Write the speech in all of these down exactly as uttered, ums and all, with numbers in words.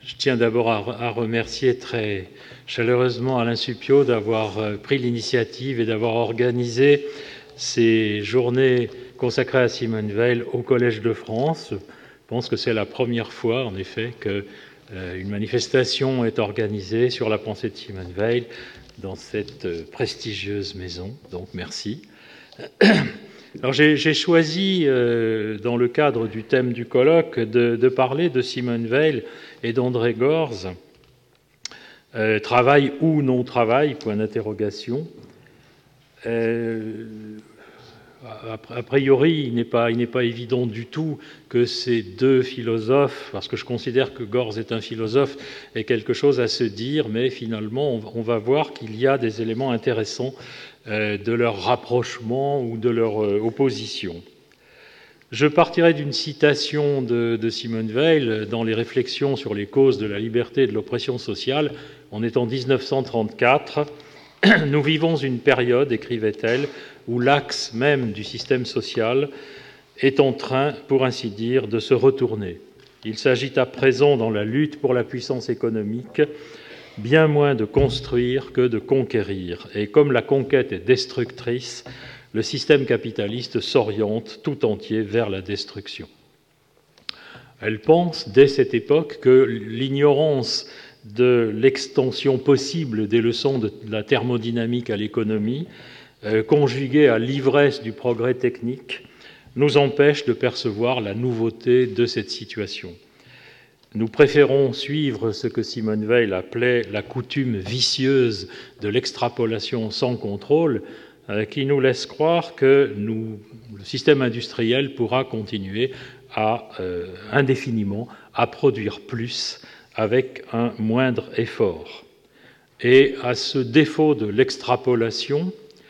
Je tiens d'abord à, à remercier très chaleureusement Alain Supiot d'avoir pris l'initiative et d'avoir organisé ces journées consacrées à Simone Veil au Collège de France. Je pense que c'est la première fois, en effet, qu'une euh, manifestation est organisée sur la pensée de Simone Veil dans cette euh, prestigieuse maison. Donc, merci. Alors, j'ai, j'ai choisi, euh, dans le cadre du thème du colloque, de, de parler de Simone Veil et d'André Gorz. Euh, travail ou non-travail, point d'interrogation. Euh, a priori, il n'est pas, il n'est pas évident du tout que ces deux philosophes, parce que je considère que Gorz est un philosophe, aient quelque chose à se dire, mais finalement, on va voir qu'il y a des éléments intéressants euh, de leur rapprochement ou de leur euh, opposition. Je partirai d'une citation de, de Simone Veil dans les réflexions sur les causes de la liberté et de l'oppression sociale. On est en dix-neuf cent trente-quatre. Nous vivons une période, écrivait-elle, où l'axe même du système social est en train, pour ainsi dire, de se retourner. Il s'agit à présent, dans la lutte pour la puissance économique, bien moins de construire que de conquérir. Et comme la conquête est destructrice, le système capitaliste s'oriente tout entier vers la destruction. Elle pense, dès cette époque, que l'ignorance de l'extension possible des leçons de la thermodynamique à l'économie, euh, conjuguée à l'ivresse du progrès technique, nous empêche de percevoir la nouveauté de cette situation. Nous préférons suivre ce que Simone Veil appelait la coutume vicieuse de l'extrapolation sans contrôle, euh, qui nous laisse croire que nous, le système industriel pourra continuer à, euh, indéfiniment à produire plus avec un moindre effort. Et à ce défaut de l'extrapolation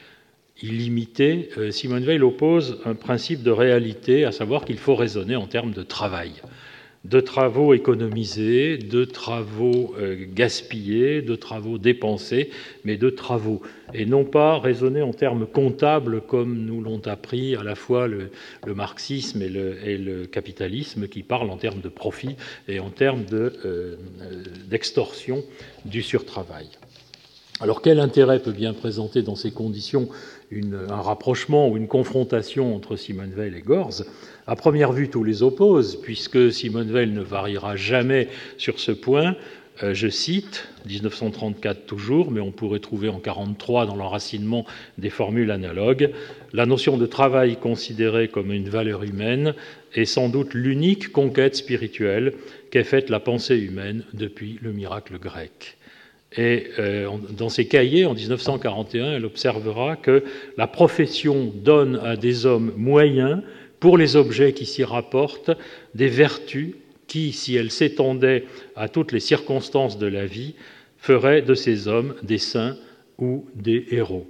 illimitée, Simone Veil oppose un principe de réalité, à savoir qu'il faut raisonner en termes de travail, de travaux économisés, de travaux gaspillés, de travaux dépensés, mais de travaux, et non pas raisonner en termes comptables comme nous l'ont appris à la fois le, le marxisme et le, et le capitalisme, qui parlent en termes de profit et en termes de, euh, d'extorsion du surtravail. Alors quel intérêt peut bien présenter dans ces conditions une, un rapprochement ou une confrontation entre Simone Veil et Gorz ? À première vue, tout les oppose, puisque Simone Veil ne variera jamais sur ce point. Euh, je cite, dix-neuf cent trente-quatre toujours, mais on pourrait trouver en quarante-trois dans l'enracinement des formules analogues, la notion de travail considérée comme une valeur humaine est sans doute l'unique conquête spirituelle qu'ait faite la pensée humaine depuis le miracle grec. Et euh, dans ses cahiers, en dix-neuf cent quarante et un, elle observera que la profession donne à des hommes moyens, pour les objets qui s'y rapportent, des vertus qui, si elles s'étendaient à toutes les circonstances de la vie, feraient de ces hommes des saints ou des héros.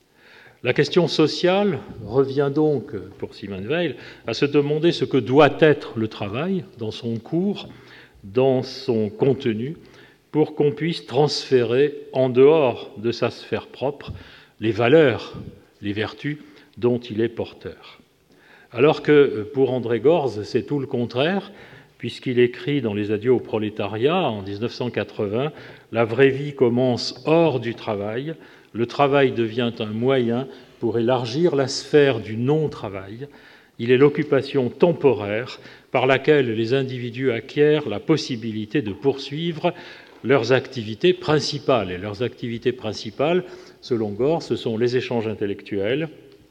La question sociale revient donc, pour Simone Veil, à se demander ce que doit être le travail dans son cours, dans son contenu, pour qu'on puisse transférer en dehors de sa sphère propre les valeurs, les vertus dont il est porteur. Alors que pour André Gorz, c'est tout le contraire, puisqu'il écrit dans Les Adieux au prolétariat en dix-neuf cent quatre-vingts « La vraie vie commence hors du travail, le travail devient un moyen pour élargir la sphère du non-travail, il est l'occupation temporaire par laquelle les individus acquièrent la possibilité de poursuivre leurs activités principales. Et leurs activités principales, selon Gorz, ce sont les échanges intellectuels,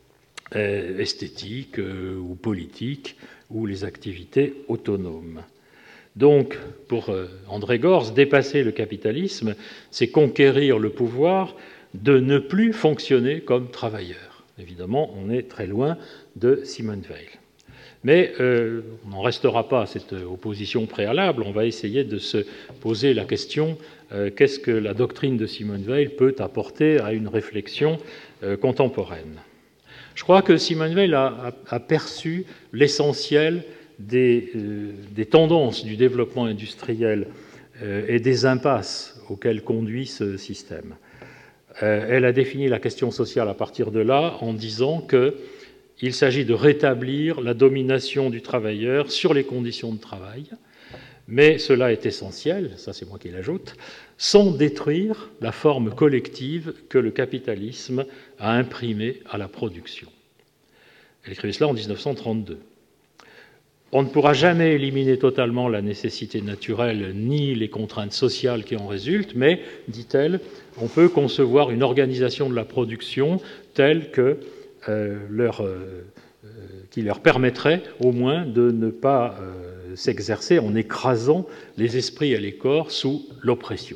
euh, esthétiques euh, ou politiques, ou les activités autonomes. Donc, pour euh, André Gorz, dépasser le capitalisme, c'est conquérir le pouvoir de ne plus fonctionner comme travailleur. Évidemment, on est très loin de Simone Veil. Mais euh, on n'en restera pas à cette opposition préalable, on va essayer de se poser la question euh, qu'est-ce que la doctrine de Simone Veil peut apporter à une réflexion euh, contemporaine. Je crois que Simone Veil a, a, a perçu l'essentiel des, euh, des tendances du développement industriel euh, et des impasses auxquelles conduit ce système. Euh, elle a défini la question sociale à partir de là en disant que il s'agit de rétablir la domination du travailleur sur les conditions de travail, mais cela est essentiel, ça c'est moi qui l'ajoute, sans détruire la forme collective que le capitalisme a imprimée à la production. Elle écrivait cela en mille neuf cent trente-deux. On ne pourra jamais éliminer totalement la nécessité naturelle ni les contraintes sociales qui en résultent, mais, dit-elle, on peut concevoir une organisation de la production telle que, euh, leur, euh, qui leur permettrait au moins de ne pas euh, s'exercer en écrasant les esprits et les corps sous l'oppression.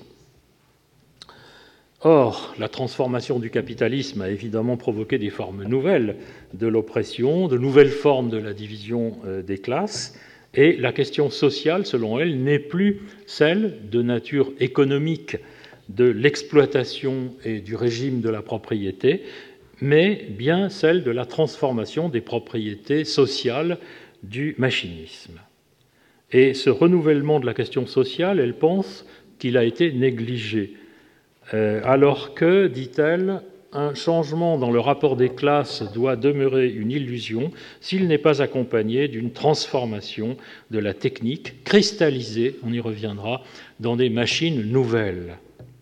Or, la transformation du capitalisme a évidemment provoqué des formes nouvelles de l'oppression, de nouvelles formes de la division des classes, et la question sociale, selon elle, n'est plus celle de nature économique de l'exploitation et du régime de la propriété, mais bien celle de la transformation des propriétés sociales du machinisme. Et ce renouvellement de la question sociale, elle pense qu'il a été négligé. Euh, alors que, dit-elle, un changement dans le rapport des classes doit demeurer une illusion s'il n'est pas accompagné d'une transformation de la technique cristallisée, on y reviendra, dans des machines nouvelles.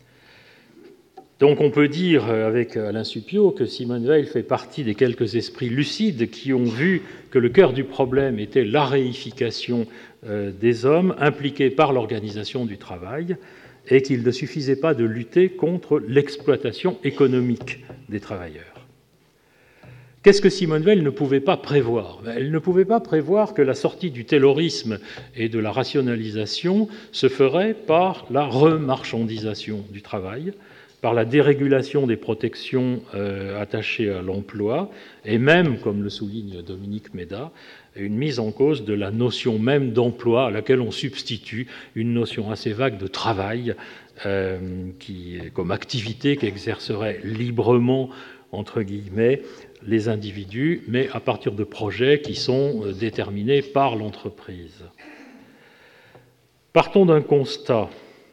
Donc on peut dire avec Alain Supiot que Simone Weil fait partie des quelques esprits lucides qui ont vu que le cœur du problème était la réification euh, des hommes impliqués par l'organisation du travail, et qu'il ne suffisait pas de lutter contre l'exploitation économique des travailleurs. Qu'est-ce que Simone Weil ne pouvait pas prévoir ? Elle ne pouvait pas prévoir que la sortie du taylorisme et de la rationalisation se ferait par la remarchandisation du travail, par la dérégulation des protections euh, attachées à l'emploi, et même, comme le souligne Dominique Méda, une mise en cause de la notion même d'emploi à laquelle on substitue une notion assez vague de travail euh, qui, comme activité qu'exerceraient librement, entre guillemets, les individus, mais à partir de projets qui sont déterminés par l'entreprise. Partons d'un constat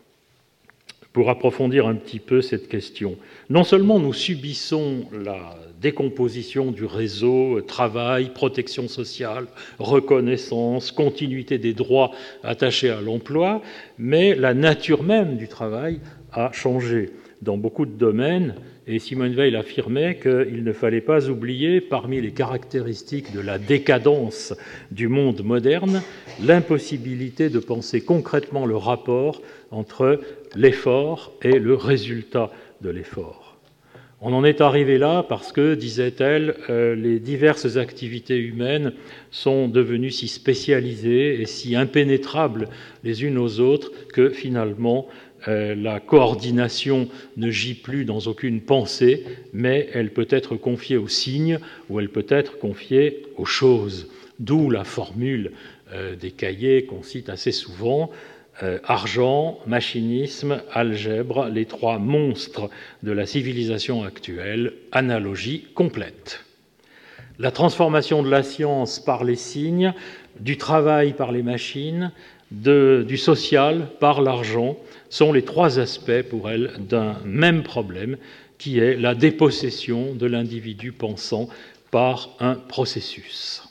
pour approfondir un petit peu cette question. Non seulement nous subissons la décomposition du réseau, travail, protection sociale, reconnaissance, continuité des droits attachés à l'emploi, mais la nature même du travail a changé dans beaucoup de domaines, et Simone Weil affirmait qu'il ne fallait pas oublier, parmi les caractéristiques de la décadence du monde moderne, l'impossibilité de penser concrètement le rapport entre l'effort et le résultat de l'effort. On en est arrivé là parce que, disait-elle, euh, les diverses activités humaines sont devenues si spécialisées et si impénétrables les unes aux autres que finalement euh, la coordination ne gît plus dans aucune pensée, mais elle peut être confiée aux signes ou elle peut être confiée aux choses. D'où la formule euh, des cahiers qu'on cite assez souvent. Euh, argent, machinisme, algèbre, les trois monstres de la civilisation actuelle, analogie complète. La transformation de la science par les signes, du travail par les machines, de, du social par l'argent, sont les trois aspects pour elle d'un même problème qui est la dépossession de l'individu pensant par un processus.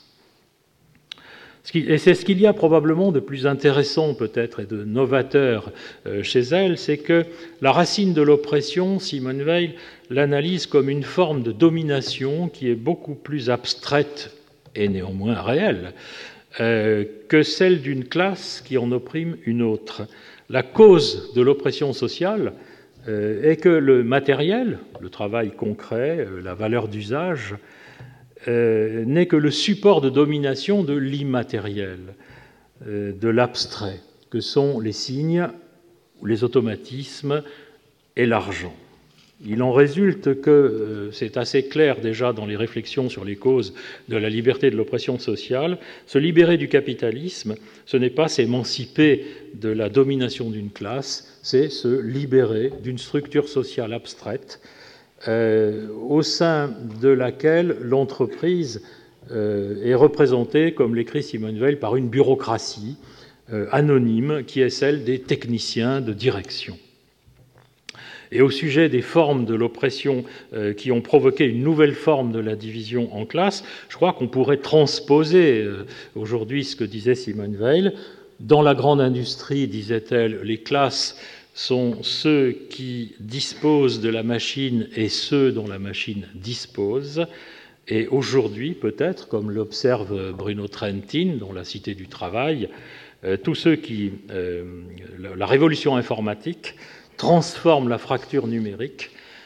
Et c'est ce qu'il y a probablement de plus intéressant peut-être et de novateur chez elle, c'est que la racine de l'oppression, Simone Weil l'analyse comme une forme de domination qui est beaucoup plus abstraite et néanmoins réelle euh, que celle d'une classe qui en opprime une autre. La cause de l'oppression sociale euh, est que le matériel, le travail concret, euh, la valeur d'usage, Euh, n'est que le support de domination de l'immatériel, euh, de l'abstrait, que sont les signes, les automatismes et l'argent. Il en résulte que, euh, c'est assez clair déjà dans les réflexions sur les causes de la liberté et de l'oppression sociale, se libérer du capitalisme, ce n'est pas s'émanciper de la domination d'une classe, c'est se libérer d'une structure sociale abstraite, Euh, au sein de laquelle l'entreprise euh, est représentée, comme l'écrit Simone Weil, par une bureaucratie euh, anonyme qui est celle des techniciens de direction. Et au sujet des formes de l'oppression euh, qui ont provoqué une nouvelle forme de la division en classes, je crois qu'on pourrait transposer euh, aujourd'hui ce que disait Simone Weil. Dans la grande industrie, disait-elle, les classes sont ceux qui disposent de la machine et ceux dont la machine dispose. Et aujourd'hui, peut-être, comme l'observe Bruno Trentin dans La Cité du Travail, euh, tous ceux qui... Euh, la, la révolution informatique transforme la fracture numérique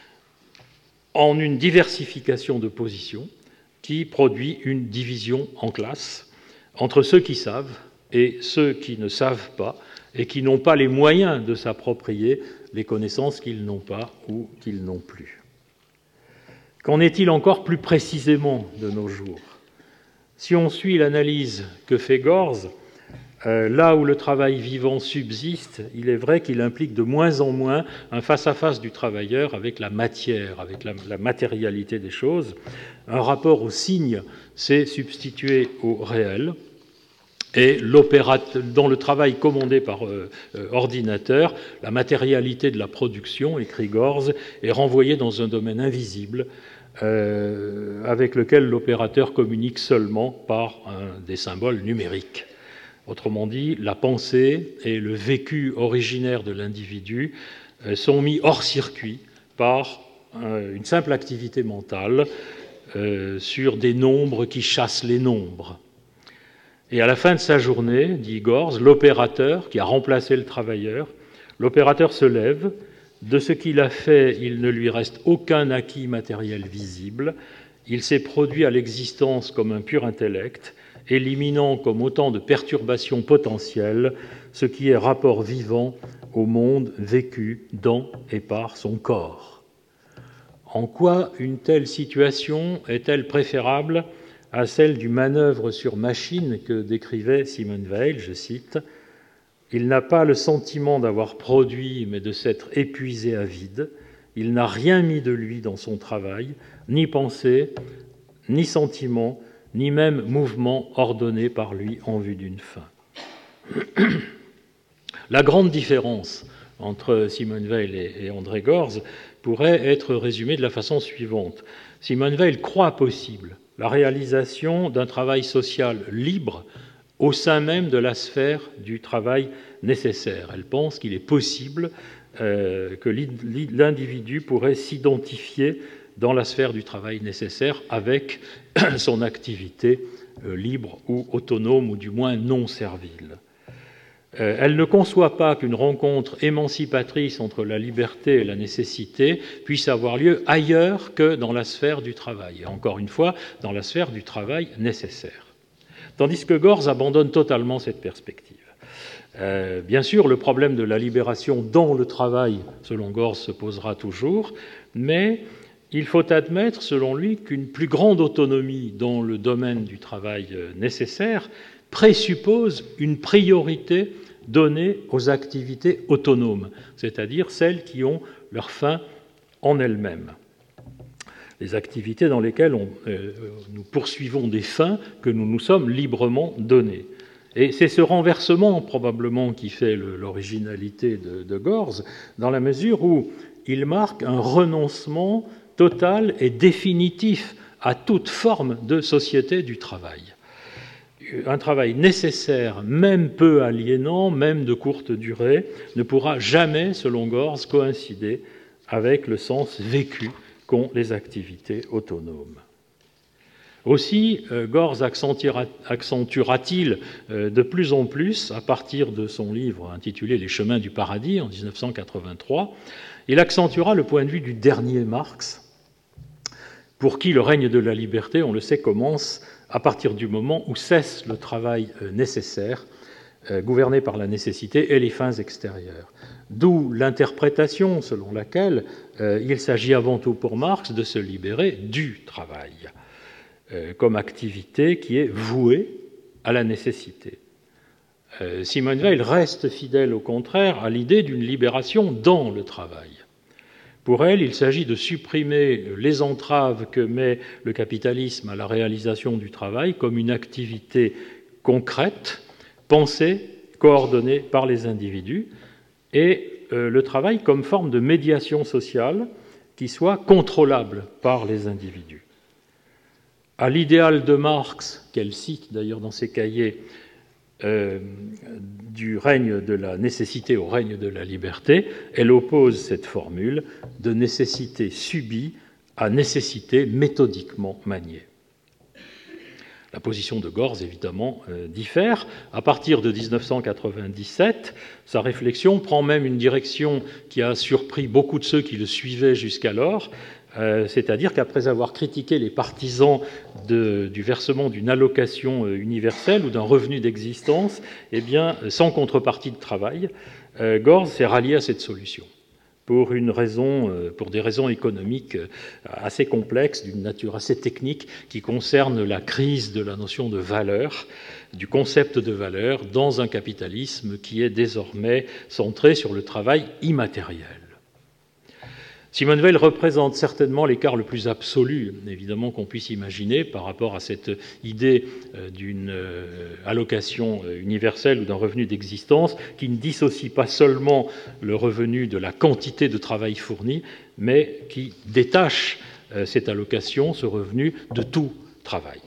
en une diversification de positions qui produit une division en classes entre ceux qui savent et ceux qui ne savent pas et qui n'ont pas les moyens de s'approprier les connaissances qu'ils n'ont pas ou qu'ils n'ont plus. Qu'en est-il encore plus précisément de nos jours? Si on suit l'analyse que fait Gorz, euh, là où le travail vivant subsiste, il est vrai qu'il implique de moins en moins un face-à-face du travailleur avec la matière, avec la, la matérialité des choses. Un rapport au signe s'est substitué au réel, et dans le travail commandé par euh, ordinateur, la matérialité de la production, écrit Gorz, est renvoyée dans un domaine invisible euh, avec lequel l'opérateur communique seulement par un, des symboles numériques. Autrement dit, la pensée et le vécu originaire de l'individu euh, sont mis hors circuit par euh, une simple activité mentale euh, sur des nombres qui chassent les nombres. Et à la fin de sa journée, dit Gorz, l'opérateur, qui a remplacé le travailleur, l'opérateur se lève, de ce qu'il a fait, il ne lui reste aucun acquis matériel visible, il s'est produit à l'existence comme un pur intellect, éliminant comme autant de perturbations potentielles ce qui est rapport vivant au monde vécu dans et par son corps. En quoi une telle situation est-elle préférable à celle du manœuvre sur machine que décrivait Simone Weil, je cite, « Il n'a pas le sentiment d'avoir produit, mais de s'être épuisé à vide. Il n'a rien mis de lui dans son travail, ni pensée, ni sentiment, ni même mouvement ordonné par lui en vue d'une fin. » La grande différence entre Simone Weil et André Gorz pourrait être résumée de la façon suivante. Simone Weil croit possible la réalisation d'un travail social libre au sein même de la sphère du travail nécessaire. Elle pense qu'il est possible euh, que l'individu pourrait s'identifier dans la sphère du travail nécessaire avec son activité euh, libre ou autonome, ou du moins non servile. Euh, elle ne conçoit pas qu'une rencontre émancipatrice entre la liberté et la nécessité puisse avoir lieu ailleurs que dans la sphère du travail, et encore une fois, dans la sphère du travail nécessaire. Tandis que Gorz abandonne totalement cette perspective. Euh, bien sûr, le problème de la libération dans le travail, selon Gorz, se posera toujours, mais il faut admettre, selon lui, qu'une plus grande autonomie dans le domaine du travail nécessaire présuppose une priorité donnée aux activités autonomes, c'est-à-dire celles qui ont leur fin en elles-mêmes. Les activités dans lesquelles on, euh, nous poursuivons des fins que nous nous sommes librement données. Et c'est ce renversement, probablement, qui fait l'originalité de, de Gorz, dans la mesure où il marque un renoncement total et définitif à toute forme de société du travail. Un travail nécessaire, même peu aliénant, même de courte durée, ne pourra jamais, selon Gorz, coïncider avec le sens vécu qu'ont les activités autonomes. Aussi, Gorz accentuera-t-il de plus en plus, à partir de son livre intitulé « Les chemins du paradis » en mille neuf cent quatre-vingt-trois, il accentuera le point de vue du dernier Marx, pour qui le règne de la liberté, on le sait, commence à partir du moment où cesse le travail nécessaire, gouverné par la nécessité et les fins extérieures. D'où l'interprétation selon laquelle il s'agit avant tout pour Marx de se libérer du travail, comme activité qui est vouée à la nécessité. Simone Weil reste fidèle, au contraire, à l'idée d'une libération dans le travail. Pour elle, il s'agit de supprimer les entraves que met le capitalisme à la réalisation du travail comme une activité concrète, pensée, coordonnée par les individus, et euh, le travail comme forme de médiation sociale qui soit contrôlable par les individus. À l'idéal de Marx, qu'elle cite d'ailleurs dans ses cahiers, euh, du règne de la nécessité au règne de la liberté, elle oppose cette formule de nécessité subie à nécessité méthodiquement maniée. La position de Gorz, évidemment, euh, diffère. À partir de mille neuf cent quatre-vingt-dix-sept, sa réflexion prend même une direction qui a surpris beaucoup de ceux qui le suivaient jusqu'alors, euh, c'est-à-dire qu'après avoir critiqué les partisans de, du versement d'une allocation euh, universelle ou d'un revenu d'existence, eh bien, sans contrepartie de travail, euh, Gorz s'est rallié à cette solution. Pour, une raison, pour des raisons économiques assez complexes, d'une nature assez technique, qui concernent la crise de la notion de valeur, du concept de valeur, dans un capitalisme qui est désormais centré sur le travail immatériel. Simone Weil représente certainement l'écart le plus absolu, évidemment, qu'on puisse imaginer par rapport à cette idée d'une allocation universelle ou d'un revenu d'existence qui ne dissocie pas seulement le revenu de la quantité de travail fourni, mais qui détache cette allocation, ce revenu, de tout travail.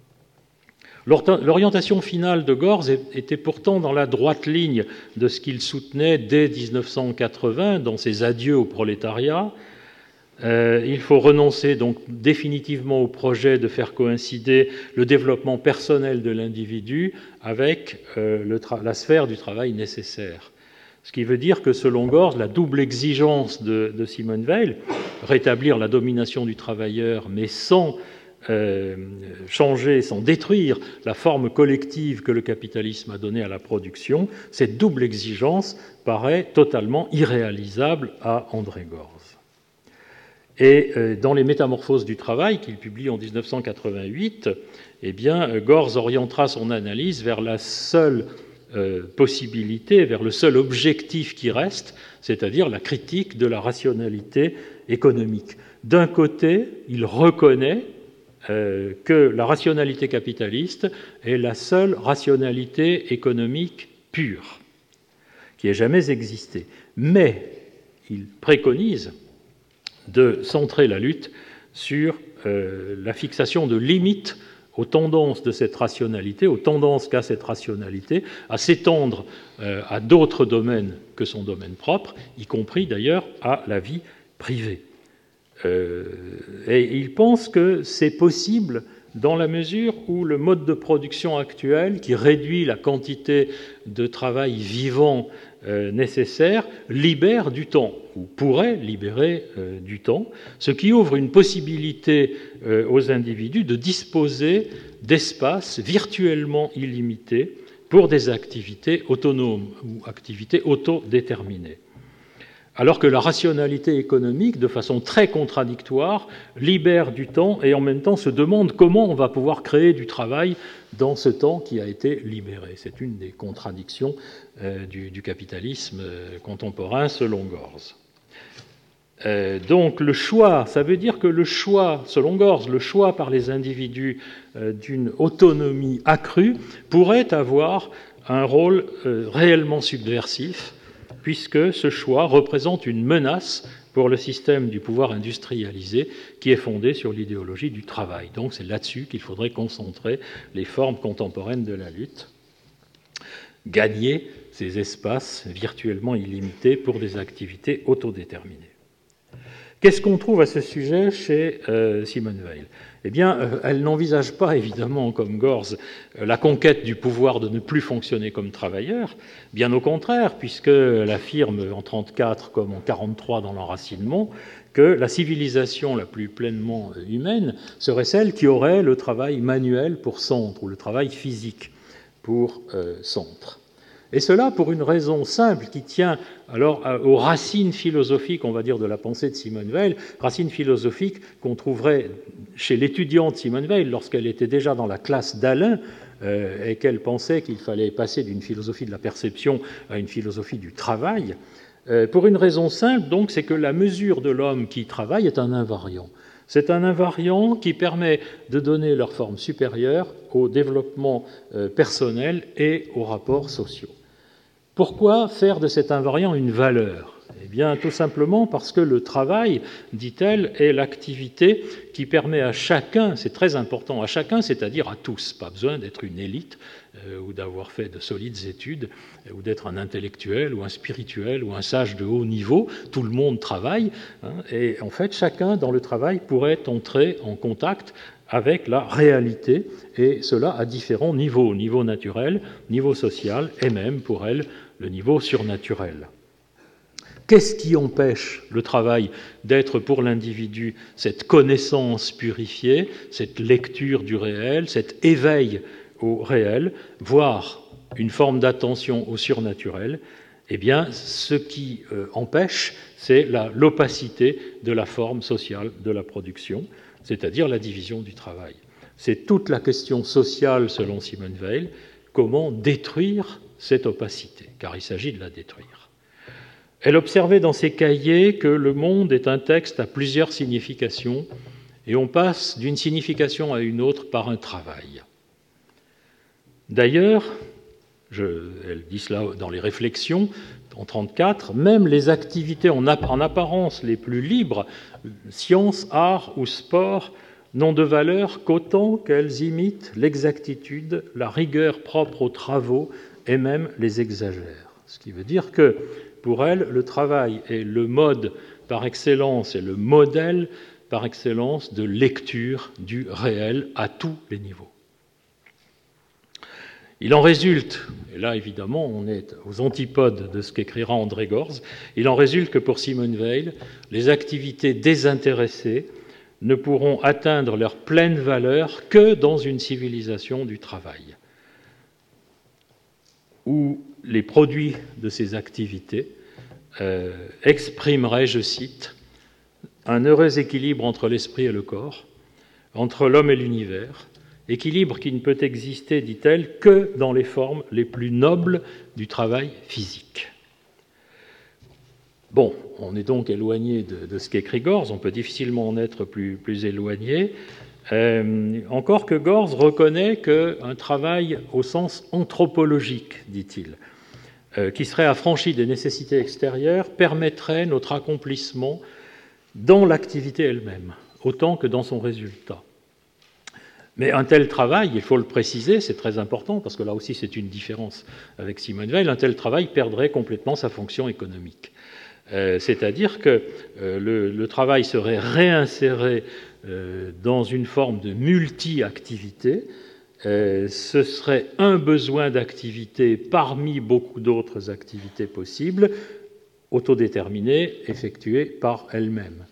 L'orientation finale de Gorz était pourtant dans la droite ligne de ce qu'il soutenait dès mille neuf cent quatre-vingts dans ses adieux au prolétariat. Euh, il faut renoncer donc définitivement au projet de faire coïncider le développement personnel de l'individu avec euh, le la sphère du travail nécessaire. Ce qui veut dire que, selon Gorz, la double exigence de, de Simone Weil, rétablir la domination du travailleur, mais sans Euh, changer, sans détruire la forme collective que le capitalisme a donnée à la production, cette double exigence paraît totalement irréalisable à André Gorz. Et euh, dans les Métamorphoses du travail, qu'il publie en mille neuf cent quatre-vingt-huit, eh bien, Gorz orientera son analyse vers la seule euh, possibilité, vers le seul objectif qui reste, c'est-à-dire la critique de la rationalité économique. D'un côté, il reconnaît Euh, que la rationalité capitaliste est la seule rationalité économique pure qui ait jamais existé. Mais il préconise de centrer la lutte sur euh, la fixation de limites aux tendances de cette rationalité, aux tendances qu'a cette rationalité à s'étendre euh, à d'autres domaines que son domaine propre, y compris d'ailleurs à la vie privée. Euh, et il pense que c'est possible dans la mesure où le mode de production actuel, qui réduit la quantité de travail vivant euh, nécessaire, libère du temps, ou pourrait libérer euh, du temps, ce qui ouvre une possibilité euh, aux individus de disposer d'espaces virtuellement illimités pour des activités autonomes ou activités autodéterminées. Alors que la rationalité économique, de façon très contradictoire, libère du temps et en même temps se demande comment on va pouvoir créer du travail dans ce temps qui a été libéré. C'est une des contradictions euh, du, du capitalisme euh, contemporain, selon Gorz. Euh, donc le choix, ça veut dire que le choix, selon Gorz, le choix par les individus euh, d'une autonomie accrue pourrait avoir un rôle euh, réellement subversif, puisque ce choix représente une menace pour le système du pouvoir industrialisé qui est fondé sur l'idéologie du travail. Donc c'est là-dessus qu'il faudrait concentrer les formes contemporaines de la lutte, gagner ces espaces virtuellement illimités pour des activités autodéterminées. Qu'est-ce qu'on trouve à ce sujet chez euh, Simone Weil ? Eh bien, euh, elle n'envisage pas, évidemment, comme Gorz, euh, la conquête du pouvoir de ne plus fonctionner comme travailleur, bien au contraire, puisqu'elle affirme en mille neuf cent trente-quatre comme en mille neuf cent quarante-trois dans l'enracinement que la civilisation la plus pleinement humaine serait celle qui aurait le travail manuel pour centre, ou le travail physique pour euh, centre. Et cela pour une raison simple qui tient alors aux racines philosophiques, on va dire, de la pensée de Simone Weil, racines philosophiques qu'on trouverait chez l'étudiante Simone Weil lorsqu'elle était déjà dans la classe d'Alain euh, et qu'elle pensait qu'il fallait passer d'une philosophie de la perception à une philosophie du travail. Euh, pour une raison simple, donc, c'est que la mesure de l'homme qui travaille est un invariant. C'est un invariant qui permet de donner leur forme supérieure au développement euh, personnel et aux rapports sociaux. Pourquoi faire de cet invariant une valeur ? Eh bien, tout simplement parce que le travail, dit-elle, est l'activité qui permet à chacun, c'est très important, à chacun, c'est-à-dire à tous, pas besoin d'être une élite euh, ou d'avoir fait de solides études, euh, ou d'être un intellectuel ou un spirituel ou un sage de haut niveau, tout le monde travaille, hein, et en fait, chacun dans le travail pourrait entrer en contact avec la réalité, et cela à différents niveaux, niveau naturel, niveau social, et même, pour elle, le niveau surnaturel. Qu'est-ce qui empêche le travail d'être pour l'individu cette connaissance purifiée, cette lecture du réel, cet éveil au réel, voire une forme d'attention au surnaturel? Eh bien, ce qui euh, empêche, c'est l'opacité de la forme sociale de la production, c'est-à-dire la division du travail. C'est toute la question sociale, selon Simone Weil, comment détruire cette opacité, car il s'agit de la détruire. Elle observait dans ses cahiers que le monde est un texte à plusieurs significations, et on passe d'une signification à une autre par un travail. D'ailleurs, je, elle dit cela dans les réflexions, en trente-quatre, même les activités en, en apparence les plus libres, sciences, arts ou sport, n'ont de valeur qu'autant qu'elles imitent l'exactitude, la rigueur propre aux travaux et même les exagèrent. Ce qui veut dire que, pour elle, le travail est le mode par excellence et le modèle par excellence de lecture du réel à tous les niveaux. Il en résulte, et là évidemment on est aux antipodes de ce qu'écrira André Gorz, il en résulte que pour Simone Weil, les activités désintéressées ne pourront atteindre leur pleine valeur que dans une civilisation du travail, où les produits de ces activités euh, exprimeraient, je cite, un heureux équilibre entre l'esprit et le corps, entre l'homme et l'univers, équilibre qui ne peut exister, dit-elle, que dans les formes les plus nobles du travail physique. Bon, on est donc éloigné de, de ce qu'écrit Gorz, on peut difficilement en être plus, plus éloigné, euh, encore que Gorz reconnaît qu'un travail au sens anthropologique, dit-il, euh, qui serait affranchi des nécessités extérieures, permettrait notre accomplissement dans l'activité elle-même, autant que dans son résultat. Mais un tel travail, il faut le préciser, c'est très important, parce que là aussi c'est une différence avec Simone Weil, un tel travail perdrait complètement sa fonction économique. Euh, c'est-à-dire que euh, le, le travail serait réinséré euh, dans une forme de multi-activité. Euh, ce serait un besoin d'activité parmi beaucoup d'autres activités possibles, autodéterminées, effectuées par elles-mêmes.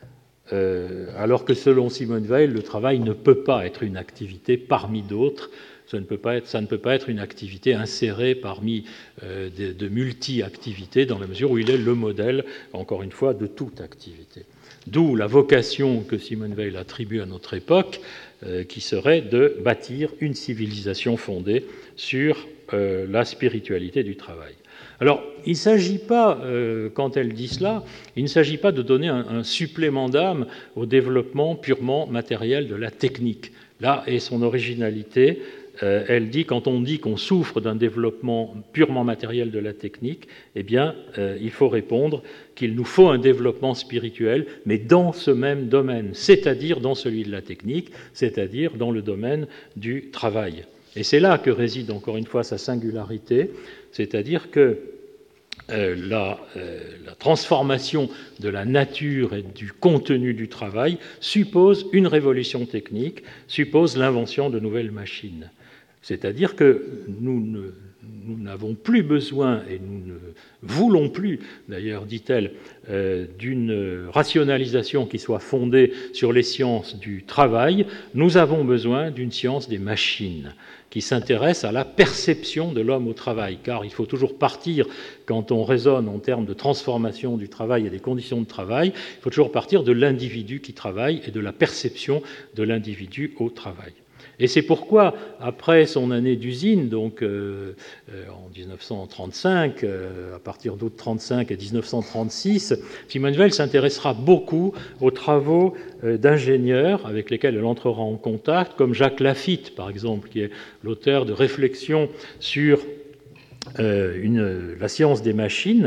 Euh, alors que selon Simone Weil, le travail ne peut pas être une activité parmi d'autres, ça ne peut pas être, ça ne peut pas être une activité insérée parmi euh, de, de multi-activités, dans la mesure où il est le modèle, encore une fois, de toute activité. D'où la vocation que Simone Weil attribue à notre époque, euh, qui serait de bâtir une civilisation fondée sur euh, la spiritualité du travail. Alors, il ne s'agit pas, euh, quand elle dit cela, il ne s'agit pas de donner un, un supplément d'âme au développement purement matériel de la technique. Là est son originalité. Euh, elle dit, quand on dit qu'on souffre d'un développement purement matériel de la technique, eh bien, euh, il faut répondre qu'il nous faut un développement spirituel, mais dans ce même domaine, c'est-à-dire dans celui de la technique, c'est-à-dire dans le domaine du travail. Et c'est là que réside, encore une fois, sa singularité, c'est-à-dire que euh, la, euh, la transformation de la nature et du contenu du travail suppose une révolution technique, suppose l'invention de nouvelles machines. C'est-à-dire que nous ne, nous n'avons plus besoin, et nous ne voulons plus, d'ailleurs, dit-elle, euh, d'une rationalisation qui soit fondée sur les sciences du travail. Nous avons besoin d'une science des machines, qui s'intéresse à la perception de l'homme au travail, car il faut toujours partir, quand on raisonne en termes de transformation du travail et des conditions de travail, il faut toujours partir de l'individu qui travaille et de la perception de l'individu au travail. Et c'est pourquoi, après son année d'usine, donc euh, euh, en dix-neuf cent trente-cinq, euh, à partir d'août trente-cinq et dix-neuf cent trente-six, Simone Weil s'intéressera beaucoup aux travaux euh, d'ingénieurs avec lesquels elle entrera en contact, comme Jacques Lafitte, par exemple, qui est l'auteur de réflexions sur euh, une, la science des machines,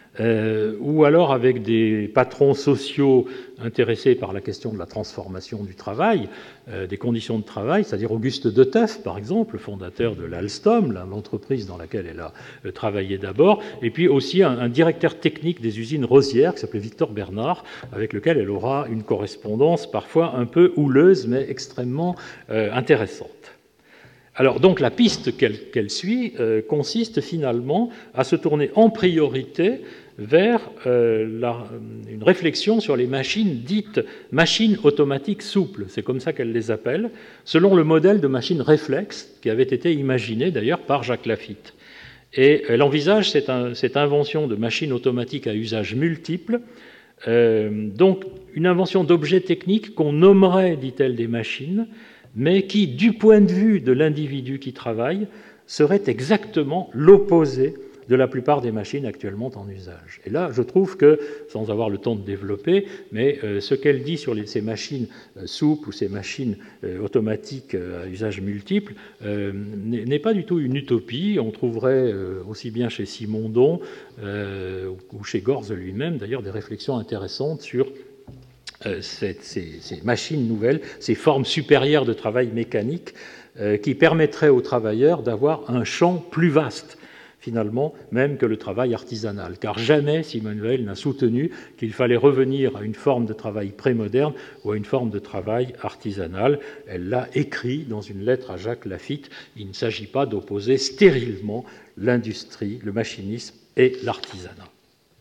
Euh, ou alors avec des patrons sociaux intéressés par la question de la transformation du travail, euh, des conditions de travail, c'est-à-dire Auguste Deteuf, par exemple, le fondateur de l'Alstom, l'entreprise dans laquelle elle a euh, travaillé d'abord, et puis aussi un, un directeur technique des usines Rosières, qui s'appelait Victor Bernard, avec lequel elle aura une correspondance parfois un peu houleuse, mais extrêmement euh, intéressante. Alors donc la piste qu'elle qu'elle suit euh, consiste finalement à se tourner en priorité vers euh, la, une réflexion sur les machines dites machines automatiques souples, c'est comme ça qu'elle les appelle, selon le modèle de machine réflexe qui avait été imaginé d'ailleurs par Jacques Lafitte. Et elle envisage cette, cette invention de machines automatiques à usage multiple, euh, donc une invention d'objets techniques qu'on nommerait, dit-elle, des machines, mais qui, du point de vue de l'individu qui travaille, serait exactement l'opposé de la plupart des machines actuellement en usage. Et là, je trouve que, sans avoir le temps de développer, mais euh, ce qu'elle dit sur les, ces machines euh, souples ou ces machines euh, automatiques euh, à usage multiple euh, n'est pas du tout une utopie. On trouverait euh, aussi bien chez Simondon euh, ou chez Gorze lui-même, d'ailleurs, des réflexions intéressantes sur euh, cette, ces, ces machines nouvelles, ces formes supérieures de travail mécanique euh, qui permettraient aux travailleurs d'avoir un champ plus vaste, finalement, même que le travail artisanal. Car jamais Simone Weil n'a soutenu qu'il fallait revenir à une forme de travail prémoderne ou à une forme de travail artisanal. Elle l'a écrit dans une lettre à Jacques Lafitte. Il ne s'agit pas d'opposer stérilement l'industrie, le machinisme et l'artisanat.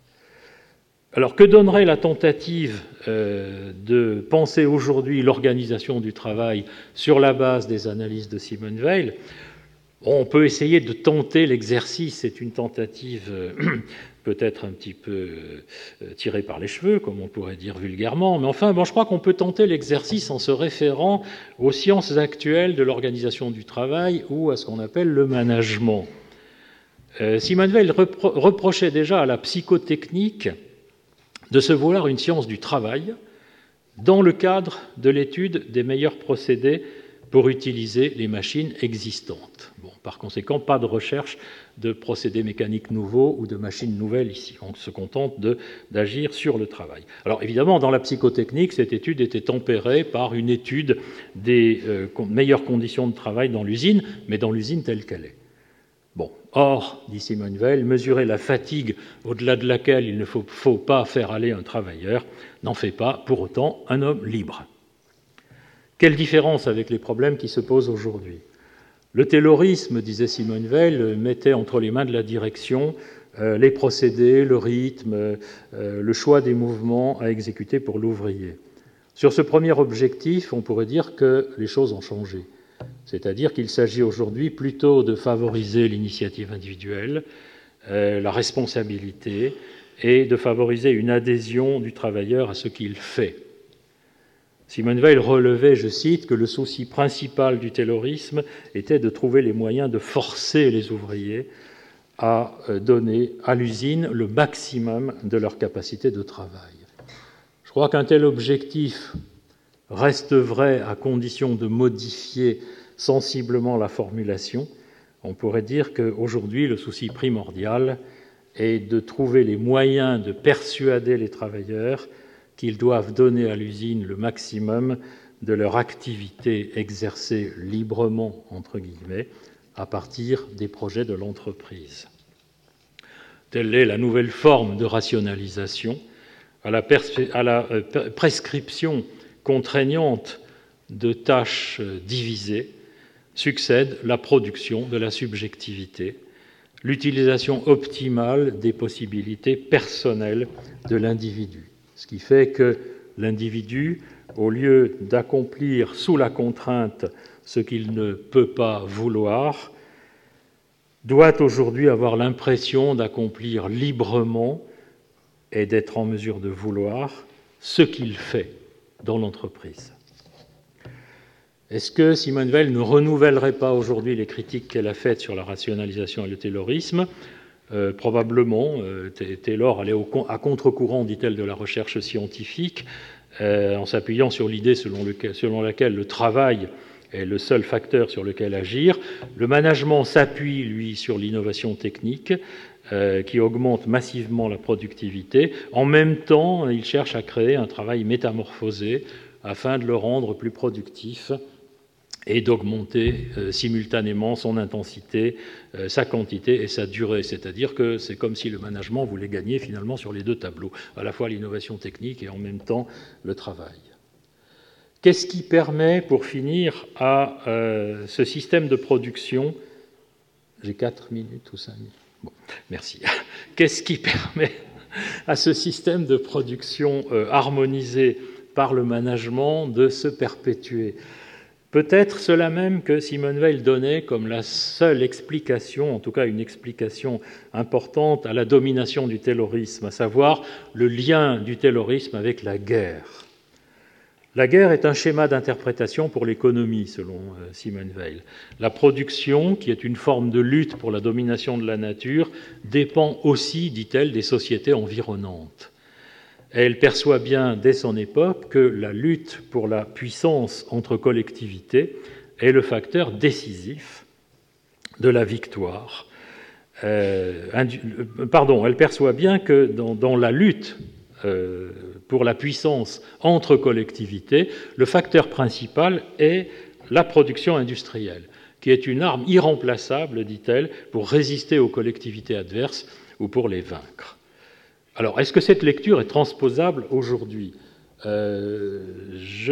Alors, que donnerait la tentative euh, de penser aujourd'hui l'organisation du travail sur la base des analyses de Simone Weil ? On peut essayer de tenter l'exercice, c'est une tentative euh, peut-être un petit peu euh, tirée par les cheveux, comme on pourrait dire vulgairement, mais enfin, bon, je crois qu'on peut tenter l'exercice en se référant aux sciences actuelles de l'organisation du travail ou à ce qu'on appelle le management. Euh, Simone Weil repro- reprochait déjà à la psychotechnique de se vouloir une science du travail dans le cadre de l'étude des meilleurs procédés pour utiliser les machines existantes. Bon, par conséquent, pas de recherche de procédés mécaniques nouveaux ou de machines nouvelles ici. On se contente de, d'agir sur le travail. Alors évidemment, dans la psychotechnique, cette étude était tempérée par une étude des euh, meilleures conditions de travail dans l'usine, mais dans l'usine telle qu'elle est. Bon, or, dit Simone Weil, mesurer la fatigue au-delà de laquelle il ne faut, faut pas faire aller un travailleur n'en fait pas pour autant un homme libre. Quelle différence avec les problèmes qui se posent aujourd'hui ? Le taylorisme, disait Simone Weil, mettait entre les mains de la direction euh, les procédés, le rythme, euh, le choix des mouvements à exécuter pour l'ouvrier. Sur ce premier objectif, on pourrait dire que les choses ont changé. C'est-à-dire qu'il s'agit aujourd'hui plutôt de favoriser l'initiative individuelle, euh, la responsabilité, et de favoriser une adhésion du travailleur à ce qu'il fait. Simone Weil relevait, je cite, que le souci principal du taylorisme était de trouver les moyens de forcer les ouvriers à donner à l'usine le maximum de leur capacité de travail. Je crois qu'un tel objectif reste vrai à condition de modifier sensiblement la formulation. On pourrait dire qu'aujourd'hui, le souci primordial est de trouver les moyens de persuader les travailleurs qu'ils doivent donner à l'usine le maximum de leur activité exercée librement, entre guillemets, à partir des projets de l'entreprise. Telle est la nouvelle forme de rationalisation, à la, perspe- à la euh, prescription contraignante de tâches divisées, succède la production de la subjectivité, l'utilisation optimale des possibilités personnelles de l'individu. Ce qui fait que l'individu, au lieu d'accomplir sous la contrainte ce qu'il ne peut pas vouloir, doit aujourd'hui avoir l'impression d'accomplir librement et d'être en mesure de vouloir ce qu'il fait dans l'entreprise. Est-ce que Simone Weil ne renouvellerait pas aujourd'hui les critiques qu'elle a faites sur la rationalisation et le taylorisme ? Euh, probablement. Euh, Taylor allait au, à contre-courant, dit-elle, de la recherche scientifique, euh, en s'appuyant sur l'idée selon, lequel, selon laquelle le travail est le seul facteur sur lequel agir. Le management s'appuie, lui, sur l'innovation technique. euh, qui augmente massivement la productivité. En même temps, il cherche à créer un travail métamorphosé afin de le rendre plus productif et d'augmenter euh, simultanément son intensité, euh, sa quantité et sa durée. C'est-à-dire que c'est comme si le management voulait gagner finalement sur les deux tableaux, à la fois l'innovation technique et en même temps le travail. Qu'est-ce qui permet, pour finir, à euh, ce système de production... J'ai quatre minutes ou cinq minutes. Bon, merci. Qu'est-ce qui permet à ce système de production euh, harmonisé par le management de se perpétuer ? Peut-être cela même que Simone Weil donnait comme la seule explication, en tout cas une explication importante à la domination du taylorisme, à savoir le lien du taylorisme avec la guerre. La guerre est un schéma d'interprétation pour l'économie, selon Simone Weil. La production, qui est une forme de lutte pour la domination de la nature, dépend aussi, dit-elle, des sociétés environnantes. Elle perçoit bien dès son époque que la lutte pour la puissance entre collectivités est le facteur décisif de la victoire. Euh, pardon, elle perçoit bien que dans, dans la lutte euh, pour la puissance entre collectivités, le facteur principal est la production industrielle, qui est une arme irremplaçable, dit-elle, pour résister aux collectivités adverses ou pour les vaincre. Alors, est-ce que cette lecture est transposable aujourd'hui ? euh, Je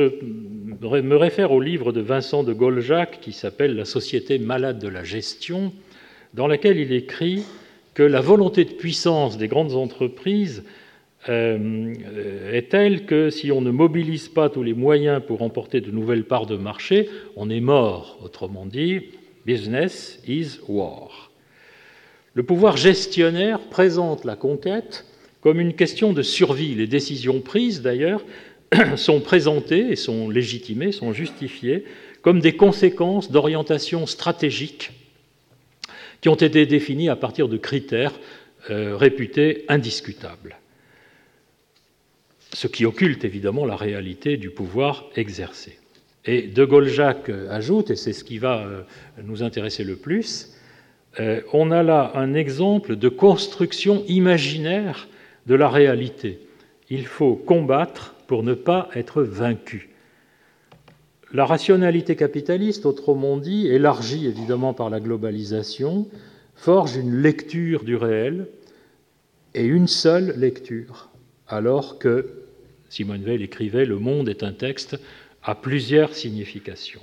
me réfère au livre de Vincent de Goljac qui s'appelle « La société malade de la gestion », dans laquelle il écrit que la volonté de puissance des grandes entreprises euh, est telle que si on ne mobilise pas tous les moyens pour remporter de nouvelles parts de marché, on est mort. Autrement dit, « business is war ». Le pouvoir gestionnaire présente la conquête comme une question de survie. Les décisions prises, d'ailleurs, sont présentées et sont légitimées, sont justifiées comme des conséquences d'orientations stratégiques qui ont été définies à partir de critères euh, réputés indiscutables. Ce qui occulte évidemment la réalité du pouvoir exercé. Et de Goljac ajoute, et c'est ce qui va euh, nous intéresser le plus, euh, on a là un exemple de construction imaginaire de la réalité. Il faut combattre pour ne pas être vaincu. La rationalité capitaliste, autrement dit, élargie évidemment par la globalisation, forge une lecture du réel et une seule lecture, alors que, Simone Weil écrivait, le monde est un texte à plusieurs significations.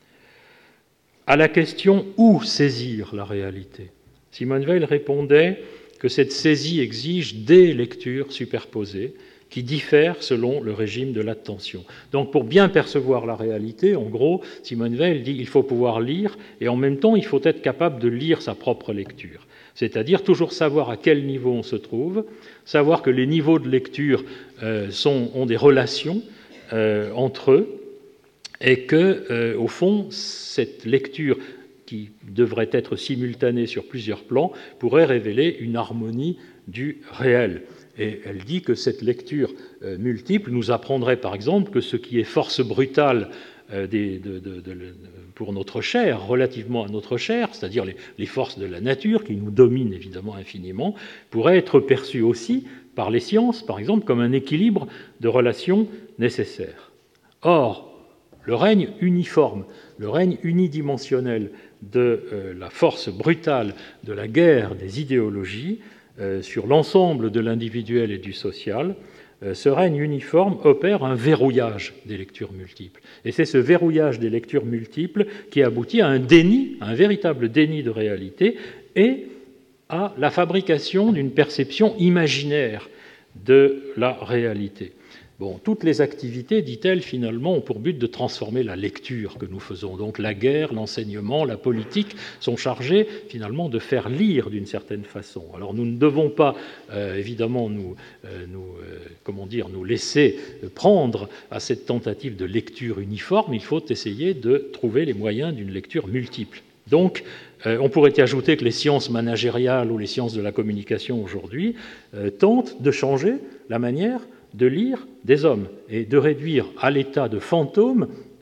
À la question « où saisir la réalité ?», Simone Weil répondait que cette saisie exige des lectures superposées qui diffèrent selon le régime de l'attention. Donc pour bien percevoir la réalité, en gros, Simone Weil dit qu'il faut pouvoir lire et en même temps il faut être capable de lire sa propre lecture. C'est-à-dire toujours savoir à quel niveau on se trouve, savoir que les niveaux de lecture euh, sont, ont des relations euh, entre eux et que, euh, au fond, cette lecture qui devrait être simultanée sur plusieurs plans, pourrait révéler une harmonie du réel. Et elle dit que cette lecture euh, multiple nous apprendrait par exemple que ce qui est force brutale euh, des, de, de, de, pour notre chair, relativement à notre chair, c'est-à-dire les, les forces de la nature qui nous dominent évidemment infiniment, pourrait être perçu aussi par les sciences, par exemple, comme un équilibre de relations nécessaires. Or, le règne uniforme, le règne unidimensionnel de euh, la force brutale de la guerre des idéologies euh, sur l'ensemble de l'individuel et du social, euh, ce règne uniforme opère un verrouillage des lectures multiples. Et c'est ce verrouillage des lectures multiples qui aboutit à un déni, à un véritable déni de réalité et à la fabrication d'une perception imaginaire de la réalité. Bon, toutes les activités, dit-elle, finalement, ont pour but de transformer la lecture que nous faisons. Donc la guerre, l'enseignement, la politique sont chargés, finalement, de faire lire d'une certaine façon. Alors nous ne devons pas, euh, évidemment, nous, euh, nous, euh, comment dire, nous laisser prendre à cette tentative de lecture uniforme. Il faut essayer de trouver les moyens d'une lecture multiple. Donc, euh, on pourrait y ajouter que les sciences managériales ou les sciences de la communication aujourd'hui euh, tentent de changer la manière de lire des hommes et de réduire à l'état de fantôme